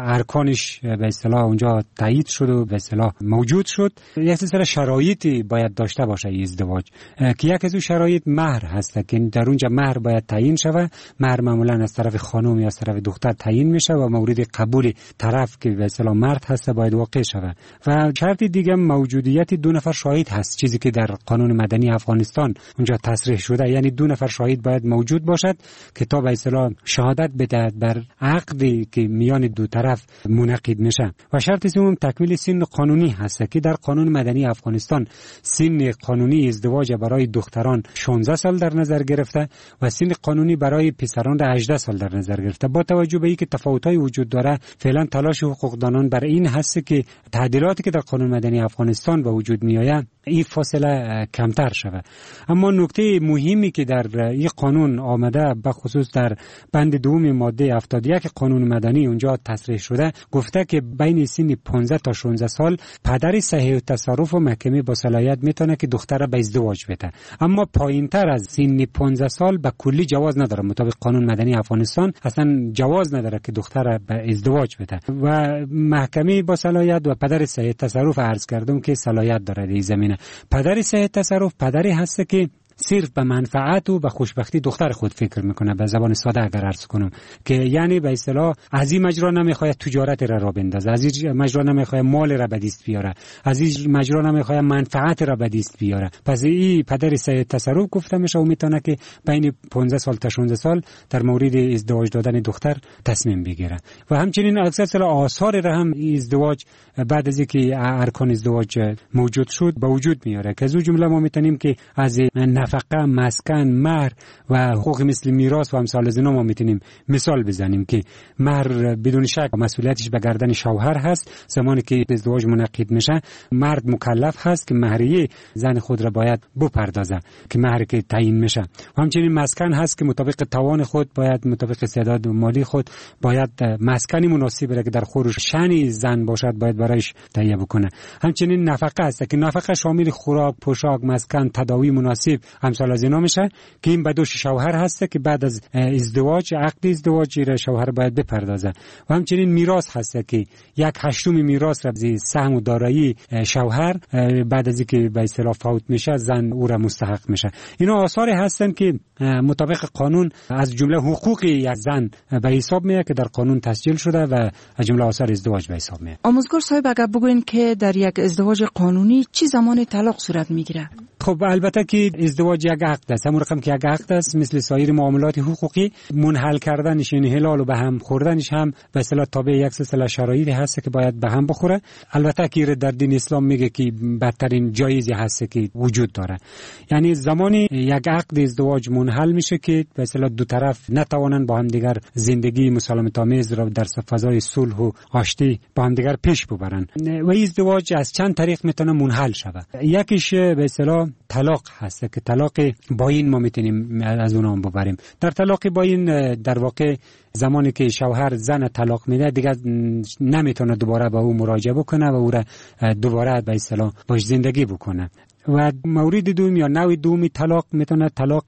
ارکانش به اصطلاح اونجا تایید شد و به اصطلاح موجود شد، یک سلسله شرایطی باید داشته باشه این ازدواج که یک از اون شرایط مهر هست که در اونجا مهر باید تعیین شود. مهر معمولا از طرف خانم یا از طرف دختر تعیین میشه و مورد قبول طرف که به اصطلاح مرد هست باید واقع شود. و شرط دیگه موجودیت دو نفر شاهد هست، چیزی که در قانون مدنی افغانستان اونجا تصریح شده، یعنی دو نفر شاهد باید موجود باشد که تا به اصطلاح شهادت بدهد بر عقدی که میان دو طرف منعقد میشه. و شرط سوم تکمیل سن قانونی هست که در قانون مدنی افغانستان سن قانونی ازدواج برای دختران 16 سال در نظر گرفته و سن قانونی برای پسران 18 سال در نظر گرفته. با توجه به اینکه تفاوت‌های وجود داره، فعلا تلاش حقوقدانان برای این هست که تعدیلاتی که در قانون مدنی افغانستان به وجود میآید این فاصله کمتر شود. اما نکته مهمی که در این قانون آمده به خصوص در بند دوم ماده 71 قانون مدنی اونجا تصریح شده، گفته که بین سن 15 تا 16 سال پدر صحیح التصرف و محکمه با صلاحیت میتونه که دختر به ازدواج بده. اما پایینتر از سن 15 سال به کلی جواز نداره. مطابق قانون مدنی افغانستان اصلا جواز نداره که دختر به ازدواج بده و محکمه با صلاحیت و پدر صحیح التصرف عرض کردم که صلاحیت داره در این زمینه. پدر صحیح التصرف پدری هست که صرف به منفعت و به خوشبختی دختر خود فکر میکنه. به زبان ساده اگر عرض کنم که یعنی به اصطلاح از این مجرا نمیخواد تجارت را بندازه، از این مجرا نمیخواد مال را به دست بیاره، از این مجرا نمیخواد منفعت را به دست بیاره. پس این پدر صحیح التصرف گفته میشه و میتونه که بین 15 سال تا 16 سال در مورد ازدواج دادن دختر تصمیم بگیره. و همچنین اکثر آثار را هم ازدواج بعد از اینکه ارکان ازدواج موجود شد به وجود میاره که از اون جمله ما میتونیم که از نفقه، مسکن، مهر و حقوق مثل میراث و امثال از اینا ما میتونیم مثال بزنیم که مهر بدون شک مسئولیتش به گردن شوهر هست. زمانی که ازدواج منعقد میشه مرد مکلف هست که مهریه زن خود را باید بپردازه که مهری که تعیین میشه. و همچنین مسکن هست که مطابق توان خود باید مطابق استعداد مالی خود باید مسکنی مناسب را که در خور شأن زن باشد باید برایش تهیه بکنه. همچنین نفقه است که نفقه شامل خوراک، پوشاک، مسکن، تداوی مناسب امثال از اینا میشه که این به دوش شوهر هست که بعد از ازدواج عقد ازدواج را شوهر باید بپردازه. و همچنین میراث هست که 1/8 میراث را از سهم و دارایی شوهر بعد از اینکه به اصطلاح فوت میشه زن او را مستحق میشه. اینا آثاری هستن که مطابق قانون از جمله حقوقی از زن به حساب میاد که در قانون تسجیل شده و از جمله آثار ازدواج به حساب میاد. آموزگار صاحب اگر بگوین که در یک ازدواج قانونی چی زمان طلاق صورت میگیره؟ خب البته که ازدواج یک عقد است، همون رقم که یک عقد است مثل سایر معاملات حقوقی منحل کردنش یعنی حلال و به هم خوردنش هم به اصطلاح تابع یک سلسله شرایطی هست که باید به هم بخوره. البته که در دین اسلام میگه که بدترین جایزی هست که وجود داره، یعنی زمانی یک عقد ازدواج منحل میشه که به اصطلاح دو طرف نتوانن با هم دیگر زندگی مسالمت آمیز را در فضای صلح و آشتی با هم دیگر پیش ببرن. و ازدواج از چند طریق میتونه منحل شود. یکیش به اصطلاح طلاق هست که طلاق باین ما میتونیم از اون هم ببریم. در طلاق باین در واقع زمانی که شوهر زن طلاق میده دیگه نمیتونه دوباره با او مراجعه بکنه و او را دوباره به اصطلاح باش زندگی بکنه. و مورد دوم یا نوع دومی طلاق میتونه طلاق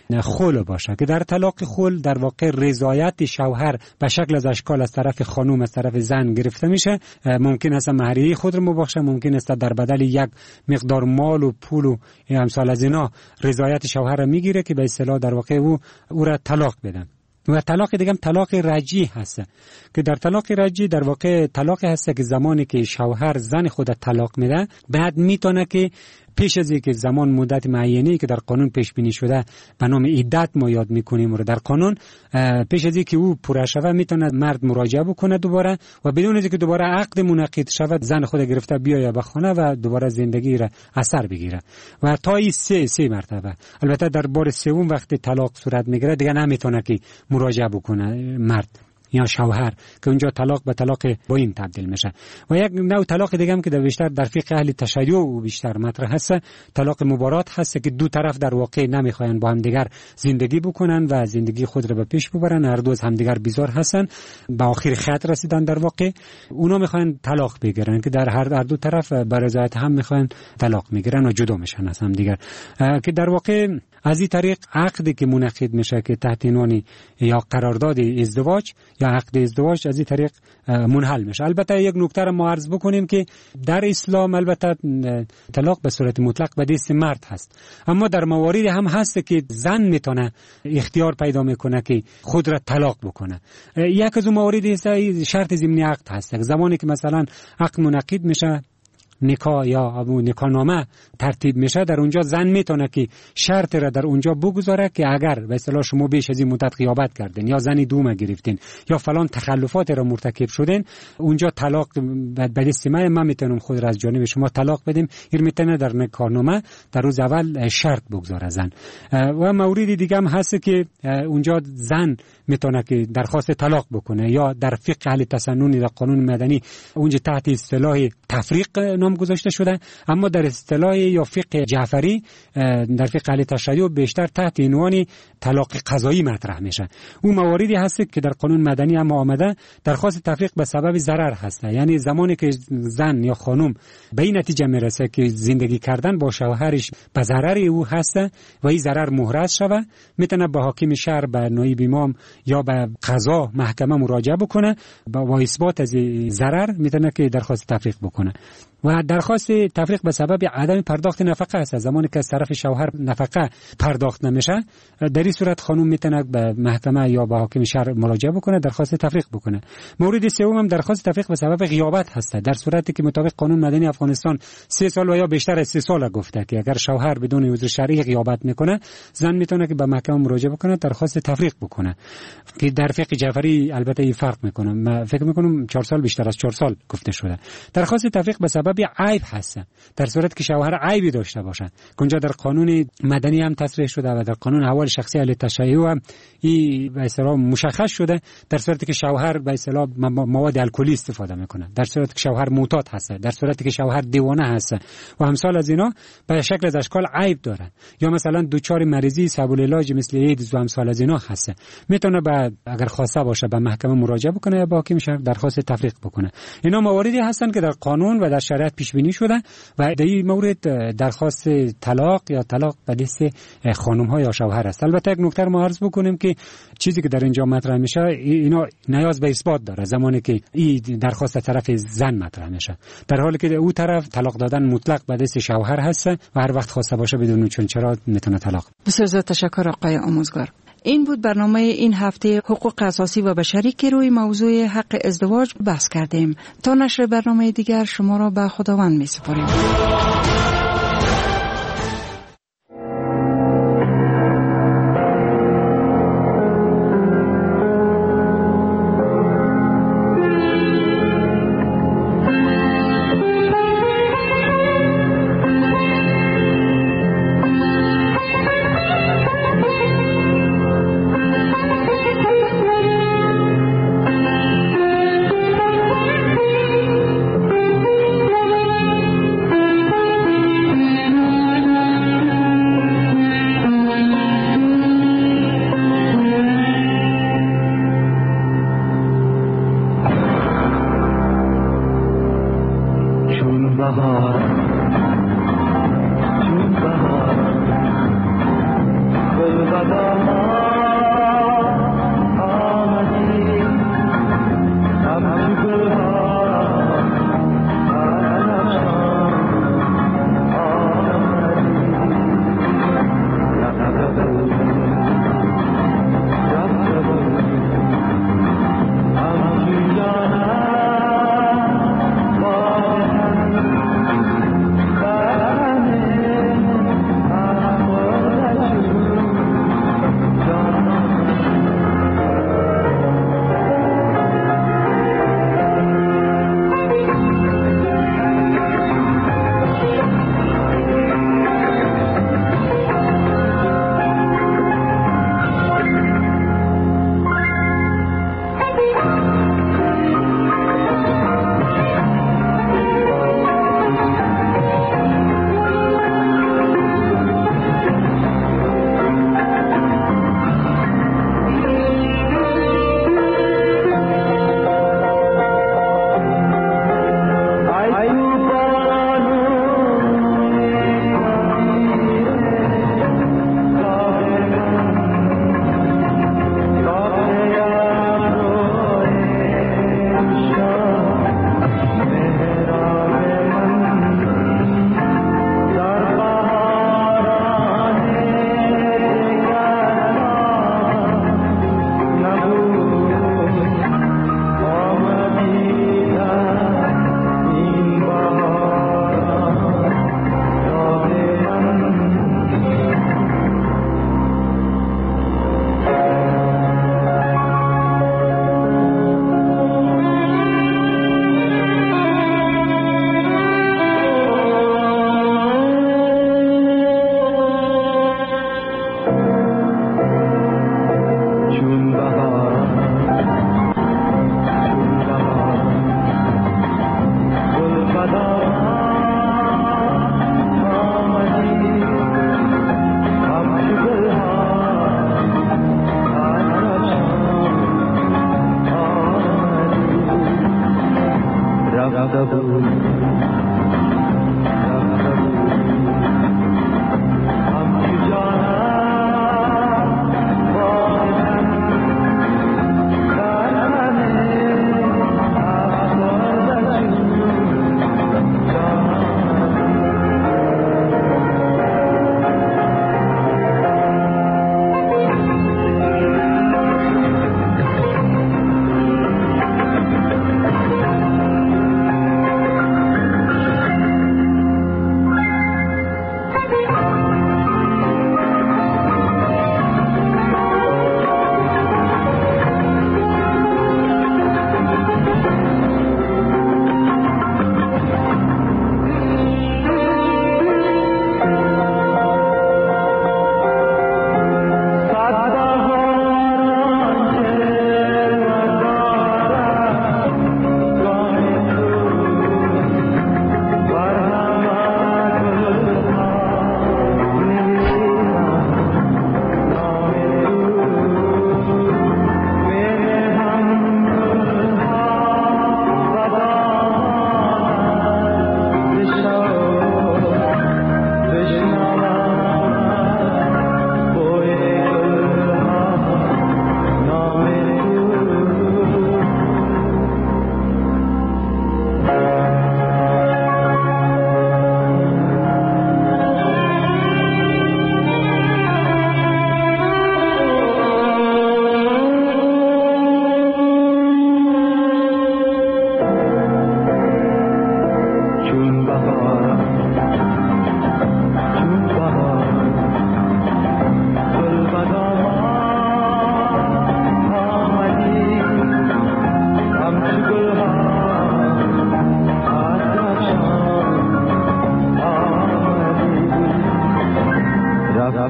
خلع باشه که در طلاق خلع در واقع رضایت شوهر به شکل از اشکال از طرف خانم از طرف زن گرفته میشه. ممکن است مهریه خود رو مبخشه، ممکن است در بدل یک مقدار مال و پول و امثال از اینا رضایت شوهر رو میگیره که به اصطلاح در واقع او را طلاق بده. و طلاق دیگه هم طلاق رجعی هست که در طلاق رجعی در واقع طلاق هست که زمانی که شوهر زن خود طلاق میده بعد میتونه که پیش از اینکه زمان مدت معینی که در قانون پیش بینی شده به نام عدت ما یاد میکنیم رو در قانون پیش از اینکه او پوره شود میتونه مرد مراجعه بکنه دوباره و بدون اینکه دوباره عقد منعقد شود زن خود گرفته بیاید به خانه و دوباره زندگی را اثر بگیره و تا این سه مرتبه. البته در بار سوم وقتی طلاق صورت میگیره دیگه نمیتونه که مراجعه بکنه مرد یا شوهر که اونجا طلاق به طلاق باین تبدیل میشه. و یک نوع طلاق دیگه هم که در بیشتر در فقه اهل تشیع و بیشتر مطرح هست طلاق مبارات هست که دو طرف در واقع نمیخواین با هم دیگر زندگی بکنن و زندگی خود را به پیش ببرن، هر دو از هم دیگر بیزار هستن، به آخر خط رسیدن در واقع اونا میخواین طلاق بگیرن که در هر دو طرف به رضایت هم میخواین طلاق میگیرن و جدا میشن از هم دیگر که در واقع از این طریق عقدی که منعقد میشه که تحت عنوان یا قرارداد ازدواج یا عقد ازدواج از این طریق منحل میشه. البته یک نکته را ما عرض بکنیم که در اسلام البته طلاق به صورت مطلق به دست مرد هست، اما در مواردی هم هست که زن میتونه اختیار پیدا میکنه که خود را طلاق بکنه. یک از اون مواردی شرط ضمنی عقد هست. زمانی که مثلا عقد منعقد میشه نکاح یا نکاح نامه ترتیب میشه در اونجا زن میتونه که شرط را در اونجا بگذاره که اگر به اصطلاح شما بیش از این مدت غیابت کردین یا زنی دوم گرفتین یا فلان تخلفات را مرتکب شدین اونجا طلاق به دست من میتونم خود را از جانب شما طلاق بدیم. این میتونه در نکاح نامه در روز اول شرط بگذاره زن. و موردی دیگه هم هست که اونجا زن میتونه که درخواست طلاق بکنه یا در فقه اهل تسنن در قانون مدنی اونجا تحت اصطلاح تفریق نام گذاشته شده، اما در اصطلاح یا فقه جعفری در فقه اهل تشیع بیشتر تحت عنوان طلاق قضایی مطرح میشه. اون مواردی هست که در قانون مدنی هم آمده درخواست تفریق به سبب ضرر هست، یعنی زمانی که زن یا خانم به این نتیجه میرسه که زندگی کردن با شوهرش به ضرر او هست و این ضرر محرز شوه میتونه به حاکم شهر به نایب امام یا به قضا محکمه مراجعه بکنه با اثبات از ضرر میتونه که درخواست تفریق بکنه. و درخواست تفریق به سبب عدم پرداخت نفقه است. زمانی که از طرف شوهر نفقه پرداخت نمیشه در این صورت خانم میتونه به محکمه یا به حاکم شهر مراجعه بکنه درخواست تفریق بکنه. مورد سوم هم درخواست تفریق به سبب غیابت هست، در صورتی که مطابق قانون مدنی افغانستان 3 سال و یا بیشتر از 3 سال گفته که اگر شوهر بدون عذر شرعی غیابت میکنه زن میتونه که به محکمه مراجعه بکنه درخواست تفریق بکنه که در فقه جعفری البته این فرق میکنه. من فکر میکنم 4 سال بیشتر از 4 سال گفته شده. درخواست تفریق به سبب سبب عیب هست. در صورت که شوهر عیبی داشته باشه که اونجا در قانون مدنی هم تصریح شده و در قانون احوال شخصی اهل تشیع هم این به اصطلاح مشخص شده، در صورتی که شوهر به اصطلاح مواد الکلی استفاده میکنه، در صورتی که شوهر معتاد هست، در صورتی که شوهر دیوانه هست و امثال از اینا به شکل از اشکال عیب داره، یا مثلا دچار مریضی سبب العلاج مثل ایدز و امثال از اینا هست، میتونه اگر خواسته باشه به محکمه مراجعه بکنه یا با حاکم شهر درخواست تفریق بکنه. اینا مواردی هستن که در قانون و در شریعت پیش بینی شده و در این مورد درخواست طلاق یا طلاق به دست خانم ها یا شوهر است. البته یک نکته ما عرض بکنیم که چیزی که در اینجا مطرح میشه اینا نیاز به اثبات داره زمانی که این درخواست طرف زن مطرح میشه، در حالی که او طرف طلاق دادن مطلق به دست شوهر هست و هر وقت خواسته باشه بدون چون چرا میتونه طلاق. بسیار زیاد تشکر آقای آموزگار. این بود برنامه این هفته حقوق اساسی و بشری که روی موضوع حق ازدواج بحث کردیم. تا نشر برنامه دیگر شما را به خداوند می سپاریم.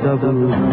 بود